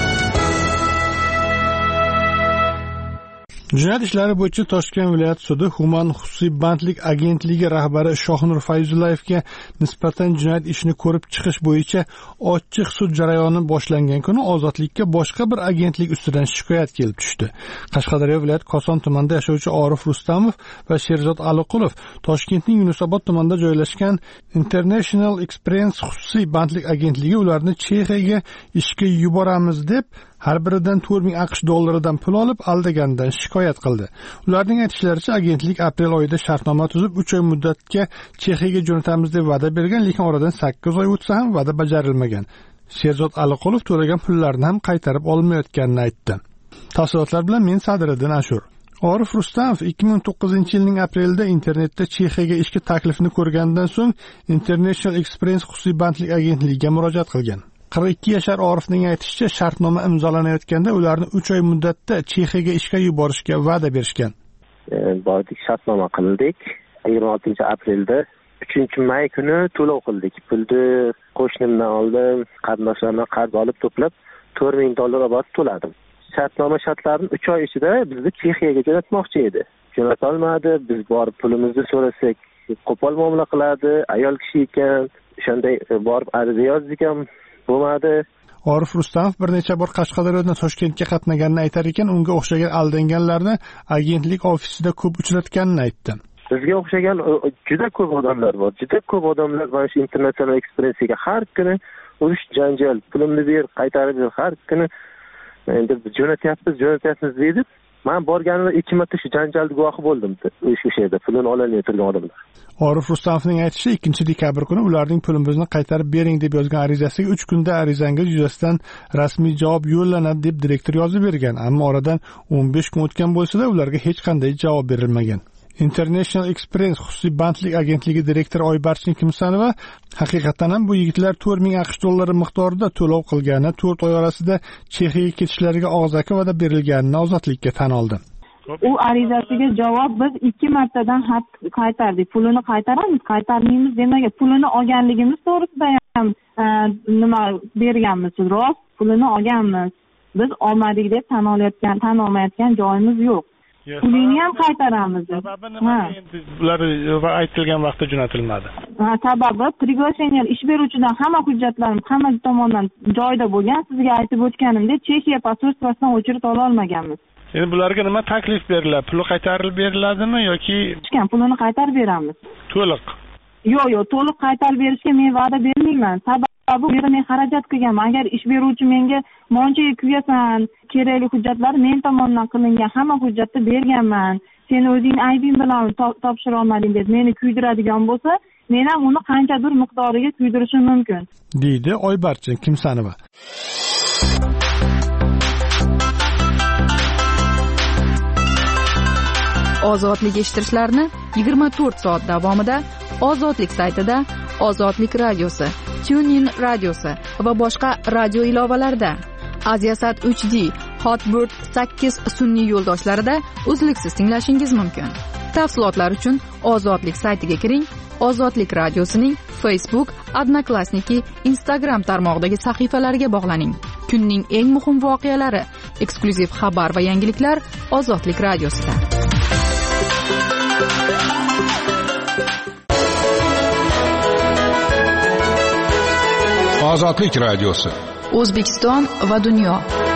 Jinoyat ishlari bo'yicha Toshkent viloyat sudi Human xususiy bandlik agentligi rahbari Shohnur Fayzullayevga nisbatan jinoyat ishini ko'rib chiqish bo'yicha ochiq sud jarayoni boshlangan kuni ozodlikka boshqa bir agentlik ustidan shikoyat kelib tushdi. Qashqadaryo viloyat Koson tumanida yashovchi Orif Rustamov va Sherzod Aliqulov Toshkentning Yunusobod tumanida joylashgan International Experience xususiy bandlik agentligi ularni Chexiyaga ishga yuboramiz deb har biridan to'rt ming AQSh dollaridan pul olib aldaganidan shikoyat qildi. Ularning aytishlaricha, agentlik aprel oyida shartnoma tuzib uch oy muddatga Chexiyaga jo'natamiz deb va'da bergan, lekin oradan sakkiz oy o'tsa ham va'da bajarilmagan. Sherzod Aliqulov to'lagan pullarni ham qaytarib olmayotganini aytdi. Tafsilotlar bilan men Sadiriddin Ashur. Orif Rustamov ikki ming to'qqizinchi yilning aprelida internetda Chexiyaga ishga taklifni ko'rganidan so'ng International Experience xususiy bandlik agentligiga murojaat qilgan. qirq ikki yashar Orifning aytishicha, shartnoma imzolanayotganda ularni uch oy muddatda Chexiyaga ishga yuborishga va'da berishgan. Bordik, shartnoma qildik. yigirma oltinchi aprelda uchinchi may kuni to'lov qildik. Pulni qo'shnimdan oldim, qarindoshlarimdan qarz olib to'plab to'rt ming dollar olib to'ladim. Shartnoma shartlarini uch oy ichida bizni Chexiyaga jo'natmoqchi edi. Jo'nata olmadi. Biz borib pulimizni so'rasak, qo'pol muomala qiladi. Ayol kishi ekan, o'shanday borib ariza yozdik ham bo'lmadi. Orif Rustamov bir necha bor Qashqadaryodan Toshkentga qatnaganini aytar ekan, unga o'xshagan aldanganlarni agentlik ofisida ko'p uchratganini aytdi. Bizga o'xshagan juda ko'p odamlar bor. Juda ko'p odamlar mana shu International Experience-ga har kuni urush, janjal, pulimni ber, qaytarib ber, har kuni endi jo'natyapmiz, jo'natyapmiz deydi. Men borganimda ikki marta shu janjalga guvohi bo'ldim. O'sha yerda pulini ololmay turgan odamlar. Orif Rustamovning aytishicha, ikkinchi dekabr kuni ularning pulimizni qaytarib bering deb yozgan arizasiga uch kunda arizangiz yuzasidan rasmiy javob yo'llanadi deb direktor yozib bergan, ammo oradan o'n besh kun o'tgan bo'lsa-da, ularga hech qanday javob berilmagan. International Experience xususiy bandlik agentligi direktori Oybarchin Kimsanova haqiqatan ham bu yigitlar to'rt ming AQSh dollari miqdorida to'lov qilgani, to'rt oy orasida Chexiyaga ketishlariga og'zaki va'da berilganini ozodlikka tan oldi. U arizasiga javob biz ikki martadan xat qaytardik. Pulini qaytaramiz, qaytarmaymiz demagan. Pulini olganligimiz to'g'risida ham nima berganmiz, rost pulini olganmiz. Biz olmadik deb tan olayotgan, tan olmayotgan joyimiz yo'q. Pulini ham qaytaramiz. Sababi nima endi bular aytilgan vaqtda jo'natilmadi? Ha, sababi приглашение ish beruvchidan hamma hujjatlarim hamma tomondan joyida bo'lgan. Sizga aytib o'tganimdek, Chexiya posolstvosidan o'chirib ola olmaganmiz. Endi bularga nima taklif beriladi? Puli qaytarib beriladimi yoki pulini qaytarib beramiz? To'liq. Yo'q, yo'q, to'liq qaytarib berishga men va'da bermayman. Sababi bu yerda men xarajat qilganman. Agar ish beruvchi menga monchaga kuyasan, kerakli hujjatlar men tomonidan qilingan hamma hujjatni berganman. Sen o'zing aybing bilan topshira olmading deb meni kuydiradigan bo'lsa, men ham uni qanchadir miqdoriga kuydirishim mumkin, deydi Oybarchin Kimsanova. Ozodlik eshittirishlarni yigirma to'rt soat davomida Ozodlik saytida, Ozodlik radiosi, TuneIn radiosi va boshqa radio ilovalarda, Aziasat uch D, Hotbird sakkiz sun'iy yo'ldoshlarida uzluksiz tinglashingiz mumkin. Tafsilotlar uchun Ozodlik saytiga kiring. Ozodlik radiosining Facebook, Odnoklassniki, Instagram tarmog'idagi sahifalariga bog'laning. Kunning eng muhim voqealari, eksklyuziv xabar va yangiliklar Ozodlik radiosida. Ozodlik radiosi. O'zbekiston va dunyo.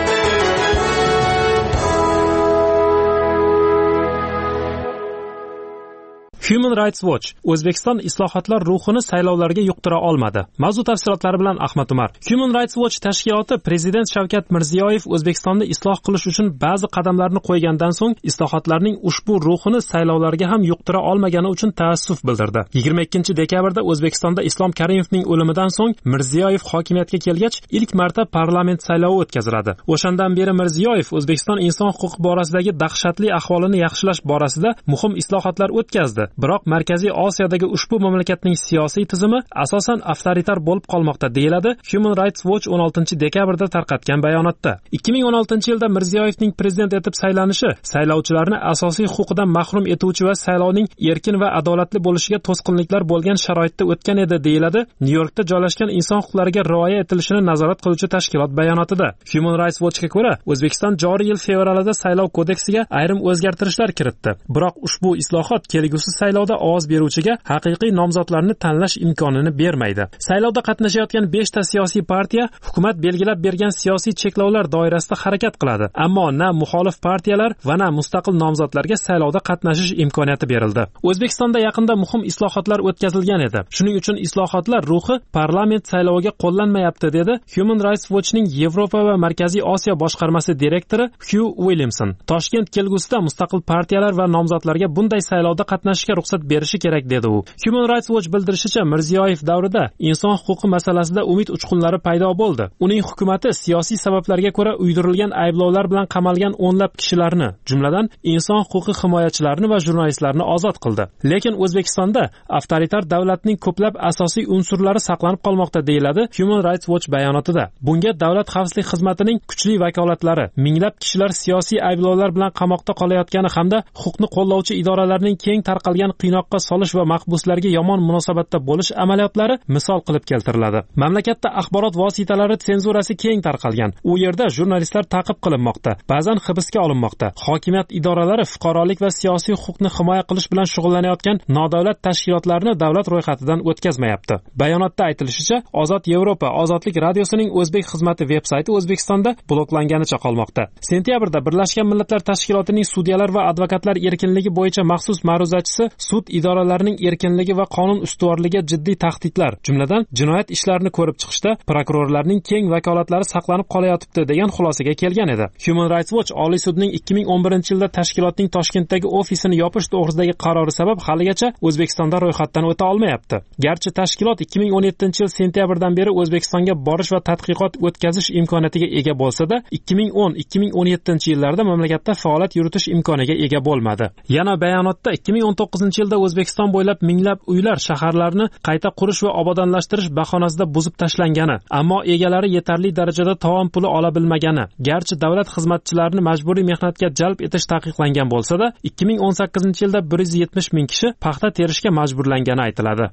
Human Rights Watch O'zbekiston islohotlar ruhini saylovlarga yuqtira olmadi. Mavzu tafsilotlari bilan Ahmad Umar. Human Rights Watch tashkiloti Prezident Shavkat Mirziyoyev O'zbekistonni isloh qilish uchun ba'zi qadamlarni qo'ygandan so'ng islohotlarning ushbu ruhini saylovlarga ham yuqtira olmagani uchun taassuf bildirdi. yigirma ikkinchi dekabrda O'zbekistonda Islom Karimovning o'limidan so'ng Mirziyoyev hokimiyatga kelgach, ilk marta parlament saylovi o'tkaziladi. O'shandan beri Mirziyoyev O'zbekiston inson huquqi borasidagi dahshatli ahvolini yaxshilash borasida muhim islohotlar o'tkazdi. Biroq Markaziy Osiyodagi ushbu mamlakatning siyosiy tizimi asosan avtoritar bo'lib qolmoqda, deyiladi Human Rights Watch o'n oltinchi dekabrda tarqatgan bayonotda. ikki ming o'n oltinchi yilda Mirziyoyevning prezident etib saylanishi saylovchilarni asosiy huquqidan mahrum etuvchi va saylovning erkin va adolatli bo'lishiga to'sqinliklar bo'lgan sharoitda o'tgan edi, deyiladi Nyu-Yorkda joylashgan inson huquqlariga rioya etilishini nazorat qiluvchi tashkilot bayonotida. Human Rights Watchga ko'ra, O'zbekiston joriy yil fevralida saylov kodeksiga ayrim o'zgartirishlar kiritdi. Biroq ushbu islohot kelgusi saylovda ovoz beruvchiga haqiqiy nomzodlarni tanlash imkonini bermaydi. Saylovda qatnashayotgan besh ta siyosiy partiya hukumat belgilab bergan siyosiy cheklovlar doirasida harakat qiladi, ammo na muxolif partiyalar va na mustaqil nomzodlarga saylovda qatnashish imkoniyati berildi. O'zbekistonda yaqinda muhim islohotlar o'tkazilgan edi. Shuning uchun islohotlar ruhi parlament sayloviga qo'llanmayapti, dedi Human Rights Watchning Yevropa va Markaziy Osiyo boshqarmasi direktori Hugh Williamson. Toshkent kelgusida mustaqil partiyalar va nomzodlarga bunday saylovda qatnashishga ruxsat berishi kerak, dedi u. Human Rights Watch bildirishicha, Mirziyoyev davrida inson huquqi masalasida umid uchqunlari paydo bo'ldi. Uning hukumatı siyosiy sabablarga ko'ra uydirilgan ayblovlar bilan qamalgan o'nlab kishilarni, jumladan inson huquqi himoyachilarini va jurnalistlarni ozod qildi. Lekin O'zbekistonda avtoritar davlatning ko'plab asosiy unsurlari saqlanib qolmoqda, deyiladi Human Rights Watch bayonotida. Bunga davlat xavfsizlik xizmatining kuchli vakolatlari, minglab kishilar siyosiy ayblovlar bilan qamoqda qolayotgani hamda huquqni qo'llovchi idoralarning keng tarqalgan qiynoqqa solish va mahbuslarga yomon munosabatda bo'lish amaliyotlari misol qilib keltiriladi. Mamlakatda axborot vositalari senzurasi keng tarqalgan. U yerda jurnalistlar ta'qib qilinmoqda, ba'zan hibsga olinmoqda. Hokimiyat idoralari fuqarolik va siyosiy huquqni himoya qilish bilan shug'ullanayotgan nodavlat tashkilotlarni davlat ro'yxatidan o'tkazmayapti. Bayonotda aytilishicha, Ozod Yevropa Ozodlik radiosining o'zbek xizmati veb-sayti O'zbekistonda bloklanganicha qolmoqda. Sentyabrda Birlashgan Millatlar Tashkilotining sudyalar va advokatlar erkinligi bo'yicha maxsus ma'ruzachisi sud idoralarining erkinligi va qonun ustuvorligiga jiddiy tahdidlar, jumladan jinoyat ishlarini ko'rib chiqishda prokurorlarning keng vakolatlari saqlanib qolayotibdi, degan xulosaga kelgan edi. Human Rights Watch Oliy sudning ikki ming o'n birinchi yilda tashkilotning Toshkentdagi ofisini yopish to'g'risidagi qarori sabab haligacha O'zbekistonda ro'yxatdan o'ta olmayapti. Garchi tashkilot ikki ming o'n yettinchi yil sentyabrdan beri O'zbekistonga borish va tadqiqot o'tkazish imkoniyatiga ega bo'lsa-da, ikki ming o'n ikki ming o'n yettinchi yillarda mamlakatda faoliyat yuritish imkoniga ega bo'lmadi. Yana bayonotda ikki ming o'n to'qqizinchi yilda O'zbekiston bo'ylab minglab uylar, shaharlarni qayta qurish va obodonlashtirish bahonasida buzib tashlangani, ammo egalari yetarli darajada tovon puli ola bilmagani, garchi davlat xizmatchilarini majburiy mehnatga jalb etish taqiqlangan bo'lsa-da, ikki ming o'n sakkizinchi yilda bir yuz yetmish ming kishi paxta terishga majburlangani aytiladi.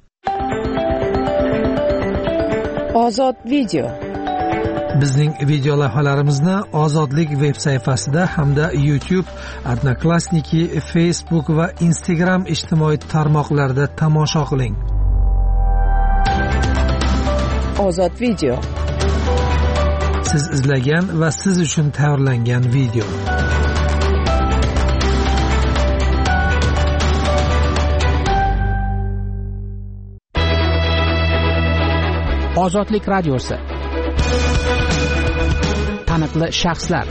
Ozod video. Bizning video lavhalarimizni Ozodlik veb sayfasida hamda YouTube, Odnoklassniki, Facebook va Instagram ijtimoiy tarmoqlarida tomosha qiling. Ozod video. Siz izlagan va siz uchun tayyorlangan video. Ozodlik radiosi. Taniqli shaxslar.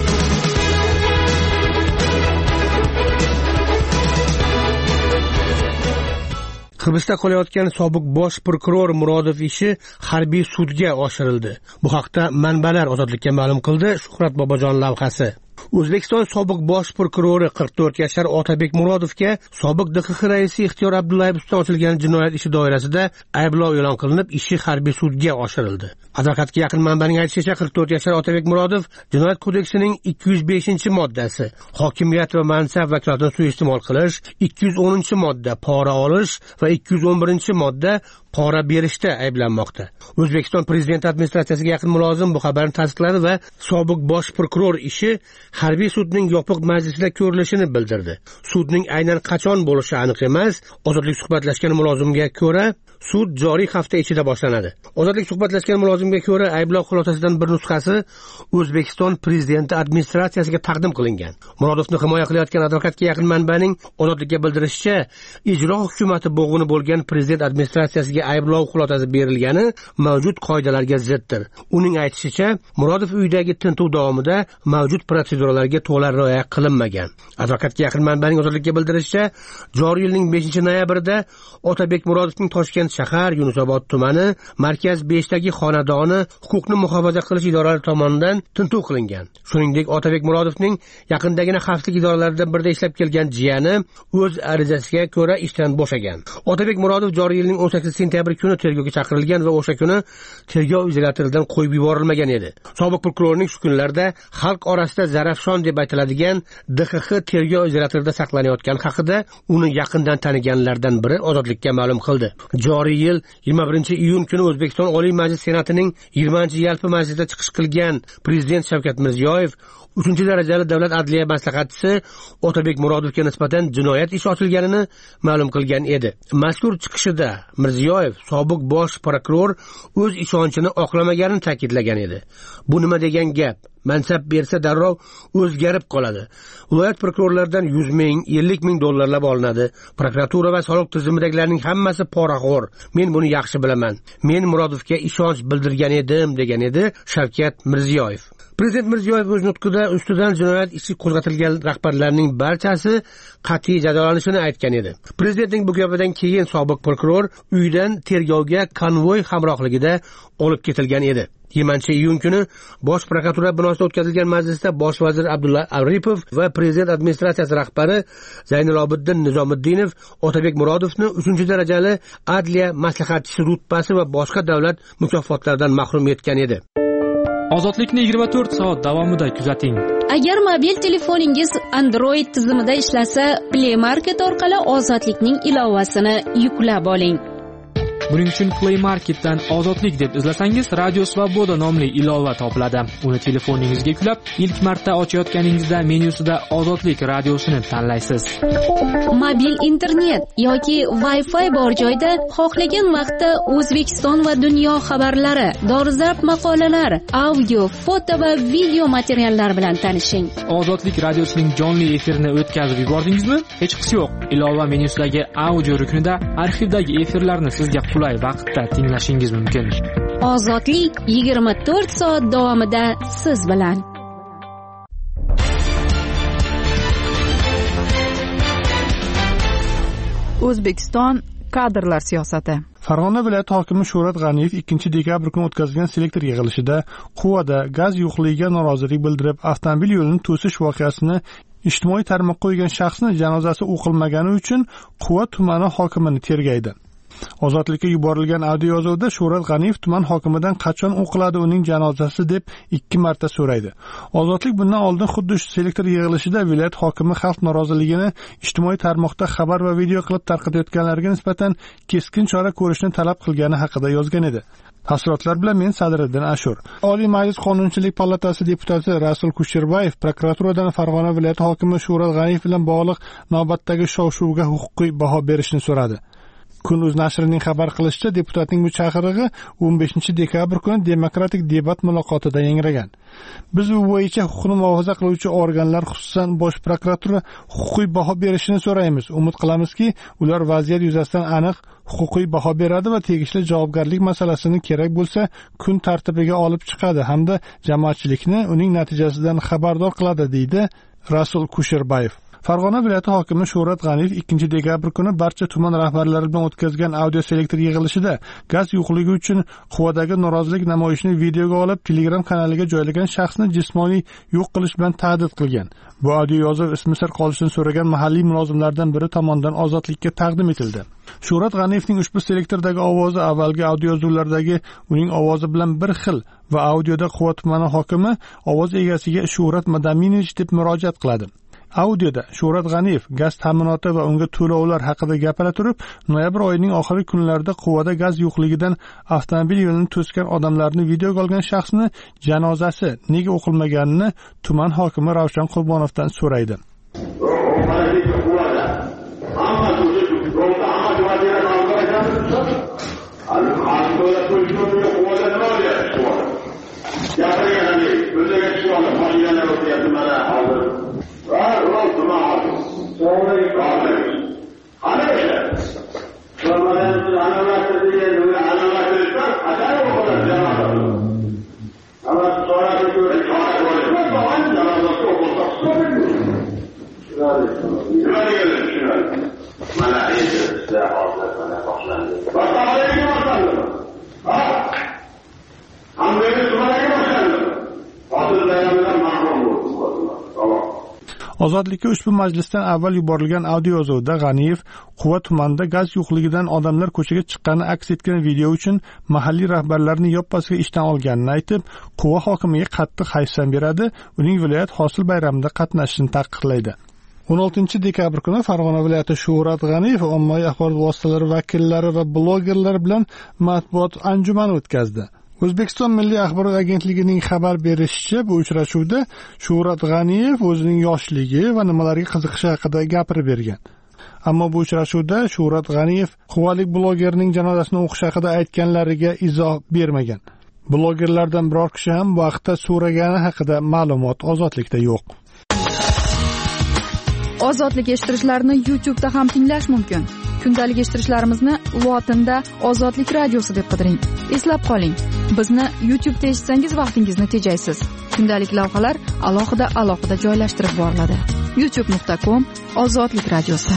Hibsda qolayotgan sobiq bosh prokuror Murodov ishi harbiy sudga oshirildi. Bu haqda manbalar Ozodlikka ma'lum qildi Shuhrat Bobojon lavhasi. O'zbekiston sobiq bosh prokurori qirq to'rt yashar Otabek Murodovga sobiq D X X raisi Ixtiyor Abdullayev ustidan ochilgan jinoyat ishi doirasida ayblov e'lon qilinib, ishi harbiy sudga oshirildi. Advokatga yaqin manbaning aytishicha, qirq to'rt yashar Otabek Murodov Jinoyat kodeksining ikki yuz beshinchi moddasi hokimiyat va mansab vakolatini suiiste'mol qilish, ikki yuz o'ninchi modda pora olish va ikki yuz o'n birinchi modda pora berishda ayblanmoqda. O'zbekiston Prezidenti administratsiyasiga yaqin mulozim bu xabarni tasdiqladi va sobiq bosh prokuror ishi harbiy sudning yopiq majlisida ko'rilishini bildirdi. Sudning aynan qachon bo'lishi aniq emas. Ozodlik suhbatlashgan mulozimga ko'ra, sud joriy hafta ichida boshlanadi. Ozodlik suhbatlashgan mulozimga ko'ra, ayblov xulosasidan bir nusxasi O'zbekiston Prezidenti administratsiyasiga taqdim qilingan. Murodovni himoya qilayotgan advokatga yaqin manbaning Ozodlikka bildirishicha, ijro hukumati bo'g'ini bo'lgan prezident administratsiyasiga ayblov xulosasi berilgani mavjud qoidalarga ziddir. Uning aytishicha, Murodov uyidagi tintuv davomida mavjud protseduralarga to'liq rioya qilinmagan. Advokatga yaqin manbaning Ozodlikka bildirishicha, joriy yilning beshinchi noyabrida Otabek Murodovning Toshkent shahar Yunusobod tumani Markaz beshdagi xonadoni huquqni muhofaza qilish idoralari tomonidan tintuv qilingan. Shuningdek, Otabek Murodovning yaqindagina xavfsizlik idoralaridan birida ishlab kelgan jiyani o'z arizasiga ko'ra ishdan bo'shagan. Otabek Murodov joriy yilning o'n sakkizinchi sentyabr kuni tergovga chaqirilgan va o'sha kuni tergov izolyatoridan qo'yib yuborilmagan edi. Sobiq prokurorning shu kunlarda xalq orasida Zarafshon deb aytiladigan D X X tergov izolyatorida saqlanayotgani haqida uni yaqindan taniganlardan biri Ozodlikka ma'lum qildi. Joriy yil yigirma birinchi iyun kuni O'zbekiston Oliy Majlis Senatining yigirmanchi yalpi majlisida chiqish qilgan Prezident Shavkat Mirziyoyev uchinchi darajali davlat adliya maslahatchisi Otabek Murodovga nisbatan jinoyat ishi ochilganini ma'lum qilgan edi. Mazkur chiqishida Mirziyoyev sobiq bosh prokuror o'z ishonchini oqlamaganini ta'kidlagan edi. Bu nima degan gap? Mansab bersa darrov o'zgarib qoladi. Viloyat prokurorlaridan yuz ming, ellik ming dollarlab olinadi. Prokuratura va soliq tizimidagilarning hammasi poraxo'r. Men buni yaxshi bilaman. Men Murodovga ishonch bildirgan edim, degan edi Shavkat Mirziyoyev. Prezident Mirziyoyev o'z nutqida ustidan jinoyat ishi qo'zg'atilgan rahbarlarning barchasi qat'iy jazolanishini aytgan edi. Prezidentning bu gapidan keyin sobiq prokuror uydan tergovga konvoy hamrohligida olib ketilgan edi. yigirmanchi iyun kuni Bosh prokuratura binosida o'tkazilgan majlisda bosh vazir Abdulla Aripov va prezident administratsiyasi rahbari Zaynilobiddin Nizomiddinov Otabek Murodovni uchinchi darajali adliya maslahatchisi rutbasi va boshqa davlat mukofotlaridan mahrum etgan edi. Ozodlikni yigirma to'rt soat davomida kuzating. Agar mobil telefoningiz Android tizimida ishlasa, Play Market orqali Ozodlikning ilovasini yuklab oling. Buning uchun Play Marketdan Ozodlik deb izlasangiz, Radio Svoboda nomli ilova topiladi. Uni telefoningizga yuklab, ilk marta ochayotganingizda menyusida Ozodlik radiosini tanlaysiz. Mobil internet yoki Wi-Fi bor joyda xohlagan vaqtda O'zbekiston va dunyo xabarlari, dolzarb maqolalar, audio, foto va video materiallar bilan tanishing. Ozodlik radiosining jonli efirini o'tkazib yubordingizmi? Hech qisi yo'q. Ilova menyusidagi audio ruknida arxivdagi efirlarni sizga qulay vaqtda tinglashingiz mumkin. Ozodlik yigirma to'rt soat davomida siz bilan. O'zbekiston kadrlar siyosati. Farg'ona viloyati hokimi Shuhrat G'aniyev ikkinchi dekabr kuni o'tkazilgan selektor yig'ilishida Quvada gaz yo'qligiga norozilik bildirib, avtomobil yo'lini to'sish voqeasini ijtimoiy tarmoqqa qo'ygan shaxsni janozasi o'qilmagani uchun Quva tumani hokimini tergaydi. Ozodlikka yuborilgan audio yozuvda Shuhrat G'aniyev tuman hokimidan qachon o'qiladi uning janozasi deb ikki marta so'raydi. Ozodlik bundan oldin xuddi shu selektor yig'ilishida viloyat hokimi xalq noroziligini ijtimoiy tarmoqda xabar va video qilib tarqatayotganlarga nisbatan keskin chora ko'rishni talab qilgani haqida yozgan edi. Tafsilotlar bilan men Sadriddin Ashur. Oliy Majlis Qonunchilik palatasi deputati Rasul Kusherbayev prokuraturadan Farg'ona viloyati hokimi Shuhrat G'aniyev bilan bog'liq navbatdagi shov-shuvga huquqiy baho berishni so'radi. Kun.uz nashrining xabar qilishicha, deputatning bu chaqirig'i o'n beshinchi dekabr kuni demokratik debat muloqotida yangragan. Biz bu bo'yicha huquqni muhofaza qiluvchi organlar, xususan Bosh prokuratura huquqiy baho berishini so'raymiz. Umid qilamizki, ular vaziyat yuzasidan aniq huquqiy baho beradi va tegishli javobgarlik masalasini kerak bo'lsa kun tartibiga olib chiqadi hamda jamoatchilikni uning natijasidan xabardor qiladi, deydi Rasul Kusherbayev. Farg'ona viloyati hokimi Shuhrat G'aniyev ikkinchi dekabr kuni barcha tuman rahbarlari bilan o'tkazgan audio selektor yig'ilishida gaz yo'qligi uchun Quvadagi norozilik namoyishini videoga olib, Telegram kanaliga joylagan shaxsni jismoniy yo'q qilish bilan tahdid qilgan. Bu audio yozuv ismi sir qolishini so'ragan mahalliy mulozimlardan biri tomonidan ozodlikka taqdim etildi. Shuhrat G'aniyevning ushbu selekordagi ovozi avvalgi audio yozuvlardagi uning ovozi bilan bir xil va audioda Quva tumani hokimi ovoz egasiga Shuhrat Madaminovich deb murojaat qiladi. Audioda Shuhrat G'aniyev gaz ta'minoti va unga to'lovlar haqida gapira turib, noyabr oyining oxirgi kunlarida Quvada gaz yo'qligidan avtomobil yo'lini to'sgan odamlarni videoga olgan shaxsni janozasi nega o'qilmaganini tuman hokimi Ravshan Qurbonovdan so'raydi. Ozodlikka ushbu majlisdan avval yuborilgan audio yozuvda G'aniyev Quva tumanida gaz yo'qligidan odamlar ko'chaga chiqqani aks etgan video uchun mahalliy rahbarlarni yoppasiga ishdan olganini aytib, Quva hokimiga qattiq hayfsan beradi, uning viloyat hosil bayramida qatnashishini taqiqlaydi. o'n oltinchi dekabr kuni Farg'ona viloyati Shuhrat G'aniyev ommaviy axborot vositalari vakillari va blogerlar bilan matbuot anjumani o'tkazdi. O'zbekiston Milliy axborot agentligining xabar berishicha, bu uchrashuvda Shuhrat G'aniyev o'zining yoshligi va nimalarga qiziqishi haqida gapirib bergan. Ammo bu uchrashuvda Shuhrat G'aniyev quvalik blogerning janozasini o'qish haqida aytganlariga izoh bermagan. Blogerlardan biror kishi ham bu vaqtda so'ragani haqida ma'lumot Ozodlikda yo'q. Ozodlik eshittirishlarni YouTube'da ham tinglash mumkin. Kundalik eshittirishlarimizni lotinda Ozodlik radiosi deb qidiring. Eslab qoling, bizni YouTube'da eshitsangiz vaqtingizni tejaysiz. Kundalik lavhalar alohida alohida joylashtirib boriladi. youtube nuqta com Ozodlik radiosi.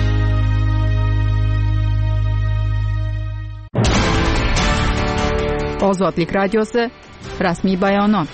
Ozodlik radiosi rasmiy bayonot.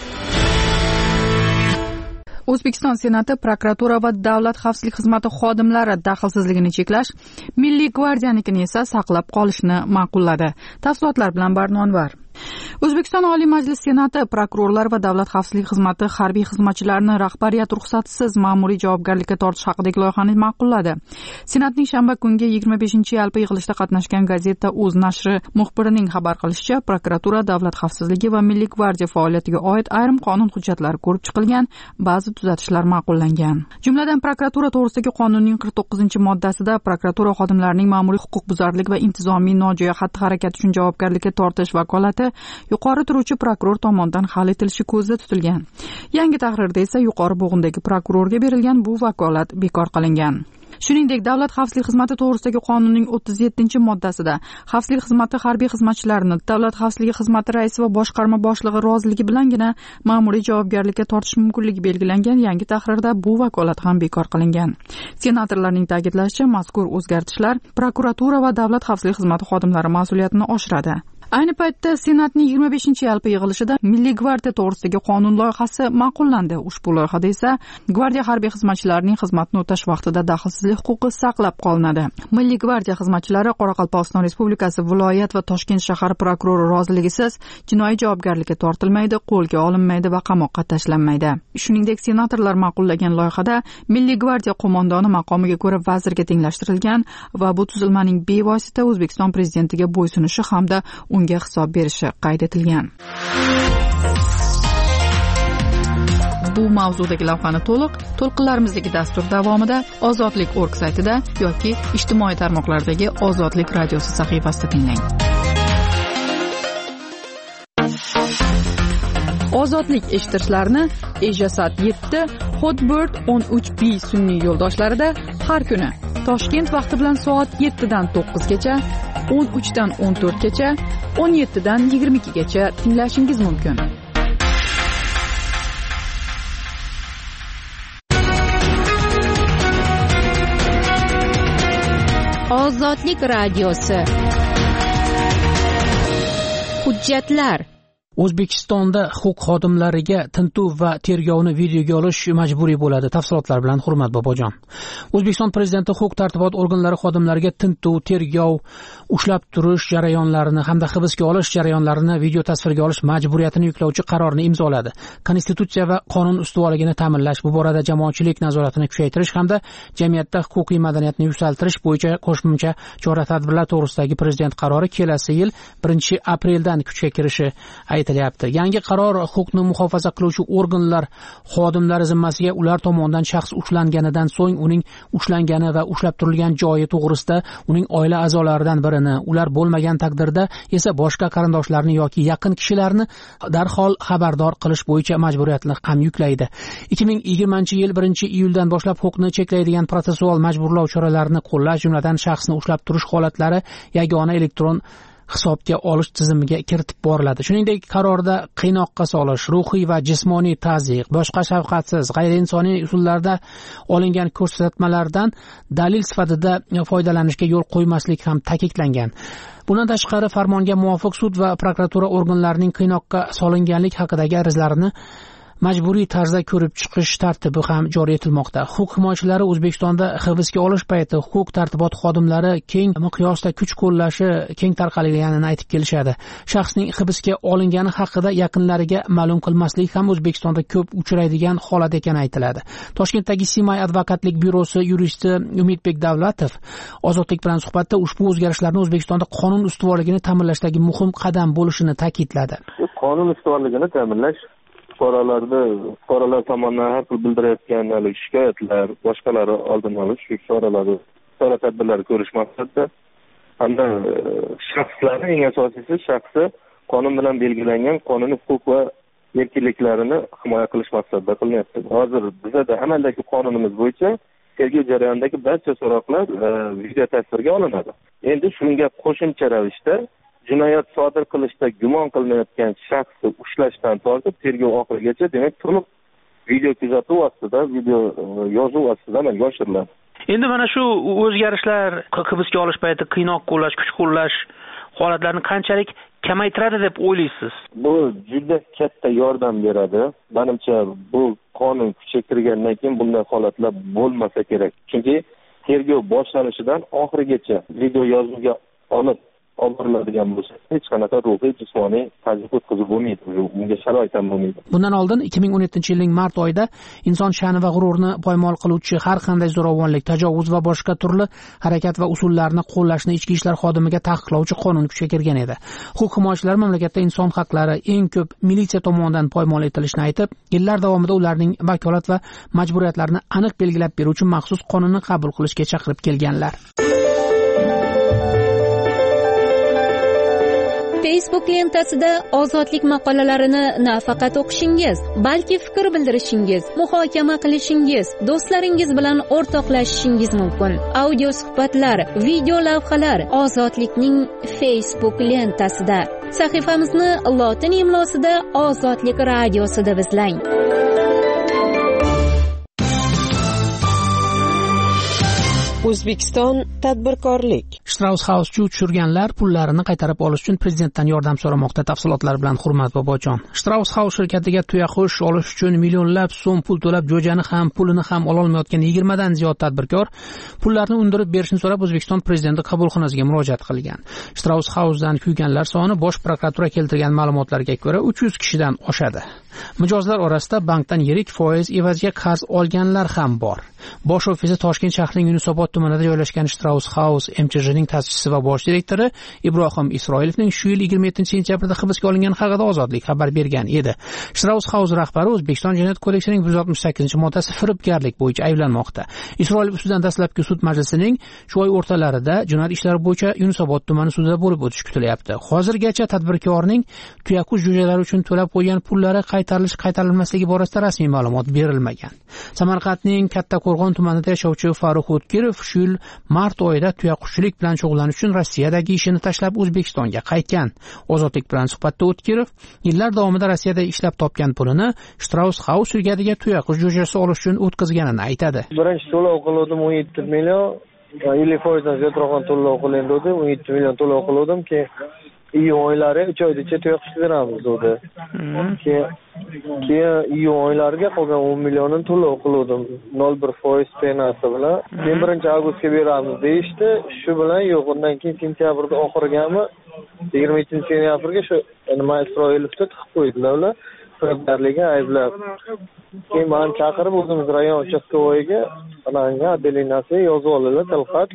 O'zbekiston Senati prokuratura va davlat xavfsizlik xizmati xodimlari daxlsizligini cheklash, Milliy gvardiyanikini esa saqlab qolishni ma'qulladi. Tafsilotlar bilan Barnonvar. O'zbekiston Oliy Majlis Senati prokurorlar va davlat xavfsizlik xizmati harbiy xizmatchilarini rahbariyat ruxsatisiz ma'muriy javobgarlikka tortish haqidagi loyihani ma'qulladi. Senatning shanba kungi yigirma beshinchi yalpi yig'ilishida qatnashgan gazeta O'z nashri muxbirining xabar qilishicha, prokuratura davlat xavfsizligi va Milliy gvardiya faoliyatiga oid ayrim qonun hujjatlari ko'rib chiqilgan, ba'zi tuzatishlar ma'qullangan. Jumladan, prokuratura to'g'risidagi qonunning qirq to'qqizinchi moddasida prokuratura xodimlarining ma'muriy huquqbuzarlik va intizomiy nojo'ya xatti-harakat uchun javobgarlikka tortish vakolati yuqori turuvchi prokuror tomonidan hal etilishi ko'zda tutilgan. Yangi tahrirda esa yuqori bo'g'indagi prokurorga berilgan bu vakolat bekor qilingan. Shuningdek, davlat xavfsizlik xizmati to'g'risidagi qonunning o'ttiz yettinchi moddasida xavfsizlik xizmati harbiy xizmatchilarini davlat xavfsizligi xizmati raisi va boshqarma boshlig'i roziligi bilangina ma'muriy javobgarlikka tortish mumkinligi belgilangan. Yangi tahrirda bu vakolat ham bekor qilingan. Senatorlarning ta'kidlashicha, mazkur o'zgartishlar prokuratura va davlat xavfsizlik xizmati xodimlari mas'uliyatini oshiradi. Ayni paytda Senatning yigirma beshinchi yalpi yig'ilishida Milliy gvardiya to'g'risidagi qonun loyihasi ma'qullandi. Ushbu loyihada esa gvardiya harbiy xizmatchilarining xizmatni o'tash vaqtida daxlsizlik huquqi saqlab qolinadi. Milliy gvardiya xizmatchilari Qoraqalpog'iston Respublikasi viloyat va Toshkent shahar prokurori roziligisiz jinoiy javobgarlikka tortilmaydi, qo'lga olinmaydi va qamoqqa tashlanmaydi. Shuningdek, senatorlar ma'qullagan loyihada Milliy gvardiya qo'mondoni maqomiga ko'ra vazirga tenglashtirilgan va bu tuzilmaning bevosita O'zbekiston prezidentiga bo'ysunishi hamda unga hisob berishi qayd etilgan. bu mavzudagi lavhani to'liq to'lqinlarimizdagi dastur davomida ozodlik nokta org saytida yoki ijtimoiy tarmoqlardagi Ozodlik radiosi sahifasida tinglang. Ozodlik eshittirishlarni Ejasat yetti, Hotbird o'n uch B sun'iy yo'ldoshlarida har kuni Toshkent vaqti bilan soat yettidan to'qqizgacha, o'n uchdan o'n to'rtgacha, o'n yettidan yigirma ikkigacha tinglashingiz mumkin. Ozodlik radiosi. Hujjatlar. O'zbekistonda huquq xodimlariga tintuv va tergovni videoga olish majburiy bo'ladi. Tafsilotlar bilan Hurmat Bobojon. O'zbekiston Prezidenti huquq tartibot organlari xodimlariga tintuv, tergov, ushlab turish jarayonlarini hamda hibsga olish jarayonlarini video tasvirga olish majburiyatini yuklovchi qarorni imzoladi. Konstitutsiya va qonun ustuvorligini ta'minlash, bu borada jamoatchilik nazoratini kuchaytirish hamda jamiyatda huquqiy madaniyatni yuksaltirish bo'yicha qo'shimcha chora-tadbirlar to'g'risidagi prezident qarori kelasi yil birinchi apreldan kuchga kirishi aytilyapti. Yangi qaror huquqni muhofaza qiluvchi organlar xodimlari zimmasiga ular tomonidan shaxs ushlanganidan so'ng uning ushlangani va ushlab turilgan joyi to'g'risida uning oila a'zolaridan birini, ular bo'lmagan taqdirda esa boshqa qarindoshlarni yoki yaqin kishilarni darhol xabardor qilish bo'yicha majburiyatni ham yuklaydi. ikki ming yigirmanchi yil birinchi iyuldan boshlab huquqni cheklaydigan protsessual majburlov choralarini qo'llash, jumladan shaxsni ushlab turish holatlari yagona elektron hisobga olish tizimiga kiritib boriladi. Shuningdek, qarorda qiynoqqa solish, ruhiy va jismoniy tazyiq, boshqa shafqatsiz, g'ayriinsoniy usullarda olingan ko'rsatmalardan dalil sifatida foydalanishga yo'l qo'ymaslik ham ta'kidlangan. Bundan tashqari, farmonga muvofiq sud va prokuratura organlarining qiynoqqa solinganlik haqidagi arizlarini majburiy tarzda ko'rib chiqish tartibi ham joriy etilmoqda. Huquq himoyachilari O'zbekistonda hibsga olish payti huquq tartibot xodimlari keng miqyosda kuch qo'llashi keng tarqalganini aytib kelishadi. Shaxsning hibsga olingani haqida yaqinlariga ma'lum qilmaslik ham O'zbekistonda ko'p uchraydigan holat ekani aytiladi. Toshkentdagi Simay advokatlik byurosi yuristi Umidbek Davlatov Ozodlik bilan suhbatda ushbu o'zgarishlarni O'zbekistonda qonun ustuvorligini ta'minlashdagi muhim qadam bo'lishini ta'kidladi. Qonun ustuvorligini ta'minlash fuqarolarda fuqarolar tomonidan har xil bildirayotgan shikoyatlar, boshqalari oldini olish, shu choralarni, chora-tadbirlar ko'rish maqsadida hamda shaxslarning eng asosiysi shaxsi qonun bilan belgilangan qonuniy huquq va erkinliklarini himoya qilish maqsadida qilinyapti. Hozir bizda amaldagi qonunimiz bo'yicha tergov jarayonidagi barcha so'roqlar video tasvirga olinadi. Endi shunga qo'shimcha ravishda jinoyat sodir qilishda gumon qilinayotgan shaxsni ushlashdan tortib tergov oxirigacha, demak, to'liq video kuzatuv ostida, video yozuv ostida amalga oshiriladi. Endi mana shu o'zgarishlar hibsga olish payti qiynoq qo'llash, kuch qo'llash holatlarini qanchalik kamaytiradi deb o'ylaysiz? Bu juda katta yordam beradi. Menimcha, bu qonun kuchga kirgandan keyin bunday holatlar bo'lmasa kerak. Chunki tergov boshlanishidan oxirigacha video yozuvga olib oldiriladigan bo'lsa, hech qanaqa ruhiy, jismoniy tazyiq o'tkazib bo'lmaydi, bunga sharoit ham bo'lmaydi. Bundan oldin ikki ming o'n yettinchi yilning mart oyida inson sha'ni va g'ururini poymol qiluvchi har qanday zo'ravonlik, tajovuz va boshqa turli harakat va usullarni qo'llashni ichki ishlar xodimiga taqiqlovchi qonun kuchga kirgan edi. Huquq himoyachilari mamlakatda inson haqlari eng ko'p militsiya tomonidan poymol etilishini aytib, yillar davomida ularning vakolat va majburiyatlarini aniq belgilab beruvchi maxsus qonunni qabul qilishga chaqirib kelganlar. Facebook lentasida ozodlik maqolalarini nafaqat o'qishingiz, balki fikr bildirishingiz, muhokama qilishingiz, do'stlaringiz bilan o'rtoqlashishingiz mumkin. Audio suhbatlar, video lavhalar Ozodlikning Facebook lentasida. Sahifamizni lotin imlosida Ozodlik radiosi deb izlang. O'zbekiston tadbirkorlik. Strauss House tushirganlar pullarini qaytarib olish uchun prezidentdan yordam so'ramoqda. Tafsilotlar bilan Hurmat Bobojon. Strauss House shirkatiga tuyaqush olish uchun millionlab so'm pul to'lab, jo'jani ham, pulini ham ola olmayotgan yigirma dan ziyod tadbirkor pullarni undirib berishni so'rab O'zbekiston prezidenti qabulxonasiga murojaat qilgan. Strauss House'dan kuyganlar soni Bosh prokuratura keltirgan ma'lumotlarga ko'ra uch yuz kishidan oshadi. Mijozlar orasida bankdan yirik foiz evaziga qarz olganlar ham bor. Bosh ofisi Toshkent shahrining Yunusobod tumanida joylashgan Strauss House M C J'ning ta'sischisi va bosh direktori Ibrohim Isroilovning shu yil yigirma yettinchi sentyabrda hibsga olingani haqida Ozodlik xabar bergan edi. Strauss House rahbari O'zbekiston Jinoyat kodeksining bir yuz oltmish sakkizinchi moddasi firibgarlik bo'yicha ayblanmoqda. Isroilov ustidan dastlabki sud majlisining shu oy o'rtalarida jinoyat ishlari bo'yicha Yunusobod tumani sudida bo'lib o'tishi kutilyapti. Hozirgacha tadbirkorning tuyaqush jo'jalari uchun to'lab qo'ygan pullari qaytarilish qaytarilmasligi borasida rasmiy ma'lumot berilmagan. Samarqandning Kattaqo'rg'on tumanida yashovchi Farruh O'tkirov shu yil mart oyida tuyaqushchilik bilan shug'ullanish uchun Rossiyadagi ishini tashlab O'zbekistonga qaytgan. Ozodlik bilan suhbatda O'tkirov yillar davomida Rossiyada ishlab topgan pulini Strauss House brigadiga tuyaqush jo'jasi olish uchun o'tkazganini aytadi. Birinchi to'lov qildim o'n yetti million, ellik foizdan ziyodroq to'lov qilindim, o'n yetti million to'lov qildim ki iyun oylari uch oyda tuyaqush beramiz dedi. Keyin keyin iyun oylariga qolgan o'n millionni to'lov qildim nol bir foiz penasi bilan. Keyin birinchi avgustga beramiz deyishdi. Shu bilan yo'q, undan keyin sentyabrda oxirigami yigirma yettinchi sentyabrga shu nima Isroilovni tiqib qo'ydilar ular. Firibgarlikka ayblab. Keyin meni chaqirib o'zimiz rayon uchastkovoyiga ananga отделениyaga yozib oldilar tilxat.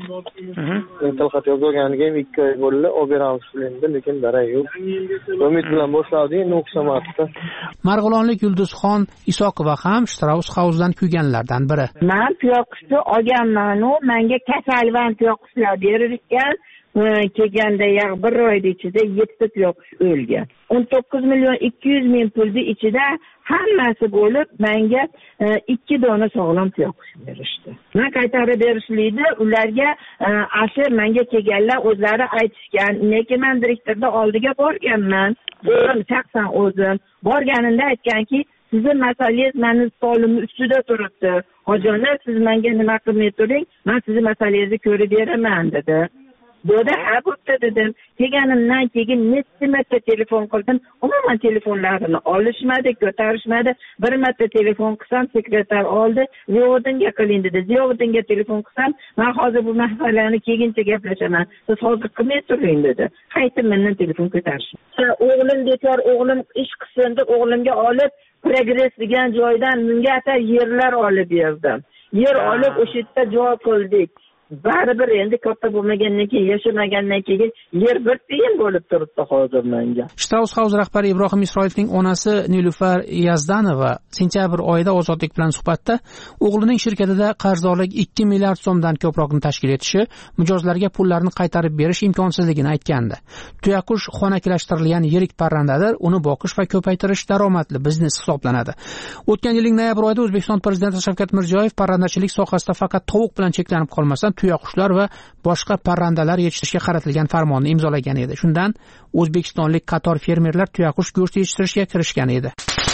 Men tilxat yozganimga ham ikki oy bo'ldi, olib beramiz endi, lekin darak yo'q. Umid bilan boshladik, endi o'xshamasdi. Marg'ilonlik Yulduzxon Isoqova ham Strauss House'dan kuyganlardan biri. Men tuyaqushni olganman-u, menga kasalvan tuyaqushlar berilgan. Kelganda yaq bir oyda ichida yetti tuyaqush o'lgan. o'n to'qqiz million ikki yuz ming pulni ichida hammasi bo'lib menga ikki dona sog'lom tuyaqush berishdi. Men qaytarib berishlikda ularga asher menga kelganlar o'zlari aytishgan, lekin men direktorda oldiga borganman. O'zim shaxsan o'zim borganimda aytganki, sizning masalangiz meni stolimni ustida turibdi. Hojilar, siz menga nima qilmay turing, men sizning masalangizni ko'rib beraman dedi. Bo'da ha bo'pti dedim. Kelganimdan keyin necha marta telefon qildim. Umuman telefonlarini olishmadi, ko'tarishmadi. Bir marta telefon qilsam, sekretar oldi, Ziyovuddinga qiling dedi. Ziyovuddinga telefon qilsam, men hozir bu masalani keyincha gaplashaman. Siz hozir qilmay turing dedi. Qaytib mendan telefon ko'tarishdi. O'g'lim bekor, o'g'lim ish qilsin deb o'g'limga olib Progress degan joydan menga ata yerlar olib berdim. Yer olib o'sha yerda joy qildik. Baribir endi katta bo'lmagandan keyin, yashamagandan keyin yer bir tiyin bo'lib turibdi hozir menga. Strauss House rahbari Ibrohim Isroilovning onasi Nilufar Yazdanova sentyabr oyida Ozodlik bilan suhbatda o'g'lining shirkatida qarzdorlik ikki milliard so'mdan ko'proqni tashkil etishi, mijozlarga pullarni qaytarib berish imkonsizligini aytgandi. Tuyaqush xonakilashtirilgan yirik parrandadir, uni boqish va ko'paytirish daromadli biznes hisoblanadi. O'tgan yilning noyabr oyida O'zbekiston prezidenti Shavkat Mirziyoyev parrandachilik sohasida faqat tovuq bilan cheklanib qolmasdan tuyaqushlar va boshqa parrandalar yetishtirishga qaratilgan farmonni imzolagan edi. Shundan o'zbekistonlik qator fermerlar tuyaqush go'shti yetishtirishga kirishgan edi.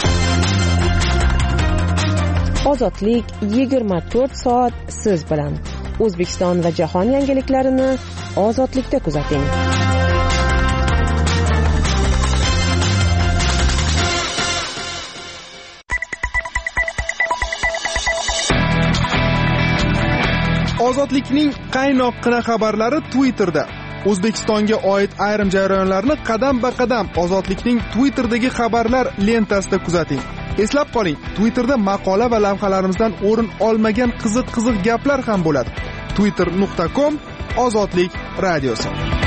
Ozodlik yigirma to'rt soat siz bilan. O'zbekiston va jahon yangiliklarini Ozodlikda kuzating. Ozodlikning qaynoqqina xabarlari Twitterda. O'zbekistonga oid ayrim jarayonlarni qadam-ba-qadam Ozodlikning Twitterdagi xabarlar lentasida kuzating. Eslab qoling, Twitterda maqola va lavhalarimizdan o'rin olmagan qiziq-qiziq gaplar ham bo'ladi. twitter nuqta com Ozodlik radiosi.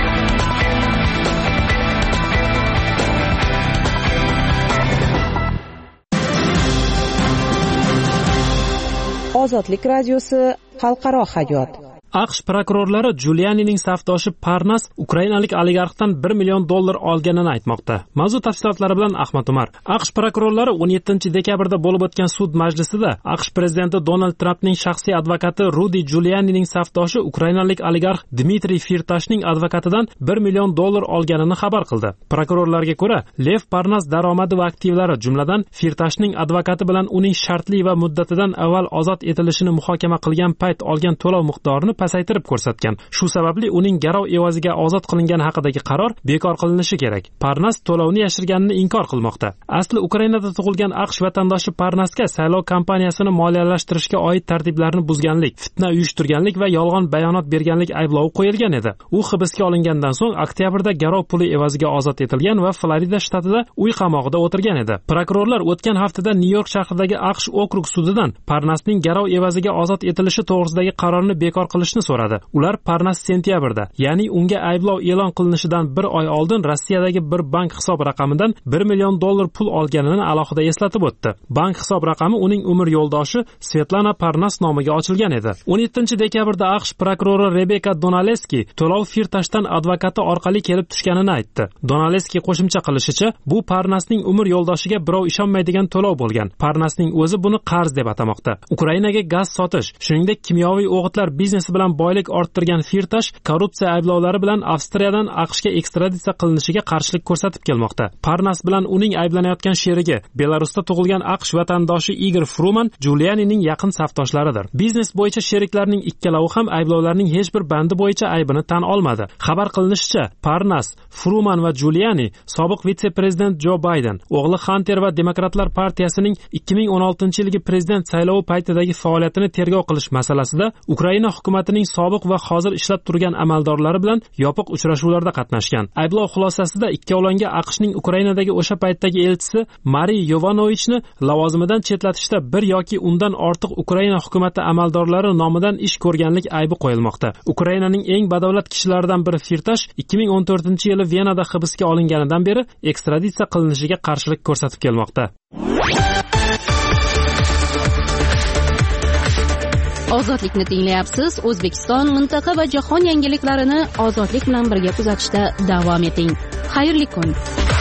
Ozodlik radiosi xalqaro hayot. AQSh prokurorlari Giulianining safdoshi Parnas ukrainalik oligarxdan bir million dollar olganini aytmoqda. Mavzu tafsilotlari bilan Ahmad Umar. AQSh prokurorlari o'n yettinchi dekabrda bo'lib o'tgan sud majlisida AQSh prezidenti Donald Trampning shaxsiy advokati Rudy Giulianining safdoshi ukrainalik oligarx Dmitriy Firtashning advokatidan bir million dollar olganini xabar qildi. Prokurorlarga ko'ra, Lev Parnas daromadi va aktivlari, jumladan Firtashning advokati bilan uning shartli va muddatidan avval ozod etilishini muhokama qilgan payt olgan to'lov miqdorini pasaytirib ko'rsatgan. Shu sababli uning garov evaziga ozod qilingani haqidagi qaror bekor qilinishi kerak. Parnas to'lovni yashirganini inkor qilmoqda. Asli Ukrainada tug'ilgan AQSh vatandoshi Parnasga saylov kampaniyasini moliyalashtirishga oid tartiblarni buzganlik, fitna uyushtirganlik va yolg'on bayonot berganlik ayblovi qo'yilgan edi. U hibsga olingandan so'ng oktyabrda garov puli evaziga ozod etilgan va Florida shtatida uy qamog'ida o'tirgan edi. Prokurorlar o'tgan haftada Nyu-York shahridagi AQSh okrug sudidan Parnasning garov evaziga ozod etilishi to'g'risidagi qarorni bekor qilishni so'radi. Ular Parnas sentyabrda, ya'ni unga ayblov e'lon qilinishidan bir oy oldin Rossiyadagi bir bank hisob raqamidan bir million dollar pul olganini alohida eslatib o'tdi. Bank hisob raqami uning umr yo'ldoshi Svetlana Parnas nomiga ochilgan edi. o'n yettinchi dekabrda AQSh prokurori Rebeka Donaleski to'lov Firtashdan advokati orqali kelib tushganini aytdi. Donaleski qo'shimcha qilishicha, bu Parnasning umr yo'ldoshiga birov ishonmaydigan to'lov bo'lgan. Parnasning o'zi buni qarz deb atamoqda. Ukrainaga gaz sotish, shuningdek kimyoviy o'g'itlar biznesi bilan boylik orttirgan Firtash korrupsiya ayblovlari bilan Avstriyadan AQShga ekstraditsiya qilinishiga qarshilik ko'rsatib kelmoqda. Parnas bilan uning ayblanayotgan sherigi Belarusda tug'ilgan AQSh vatandoshi Igor Fruman Giulianining yaqin safdoshlaridir. Biznes bo'yicha sheriklarning ikkalovi ham ayblovlarning hech bir bandi bo'yicha aybini tan olmadi. Xabar qilinishicha, Parnas, Fruman va Giuliani sobiq vitse-prezident Jo Bayden, o'g'li Hunter va Demokratlar partiyasining ikki ming o'n oltinchi yilgi prezident saylovi paytidagi faoliyatini tergov qilish masalasida Ukraina hukumatining sobiq va hozir ishlab turgan amaldorlari bilan yopiq uchrashuvlarda qatnashgan. Ayblov xulosasida ikkovlonga AQShning Ukrainadagi o'sha paytdagi elchisi Mariy Yovanovichni lavozimidan chetlatishda bir yoki undan ortiq Ukraina hukumati amaldorlari nomidan ish ko'rganlik aybi qo'yilmoqda. Ukrainaning eng badavlat kishilaridan biri Firtash ikki ming o'n to'rtinchi yili Venada hibsga olinganidan beri ekstraditsiya qilinishiga qarshilik ko'rsatib kelmoqda. Ozodlikni tinglayapsiz. O'zbekiston, mintaqa va jahon yangiliklarini ozodlik bilan birga kuzatishda davom eting. Xayrli kun.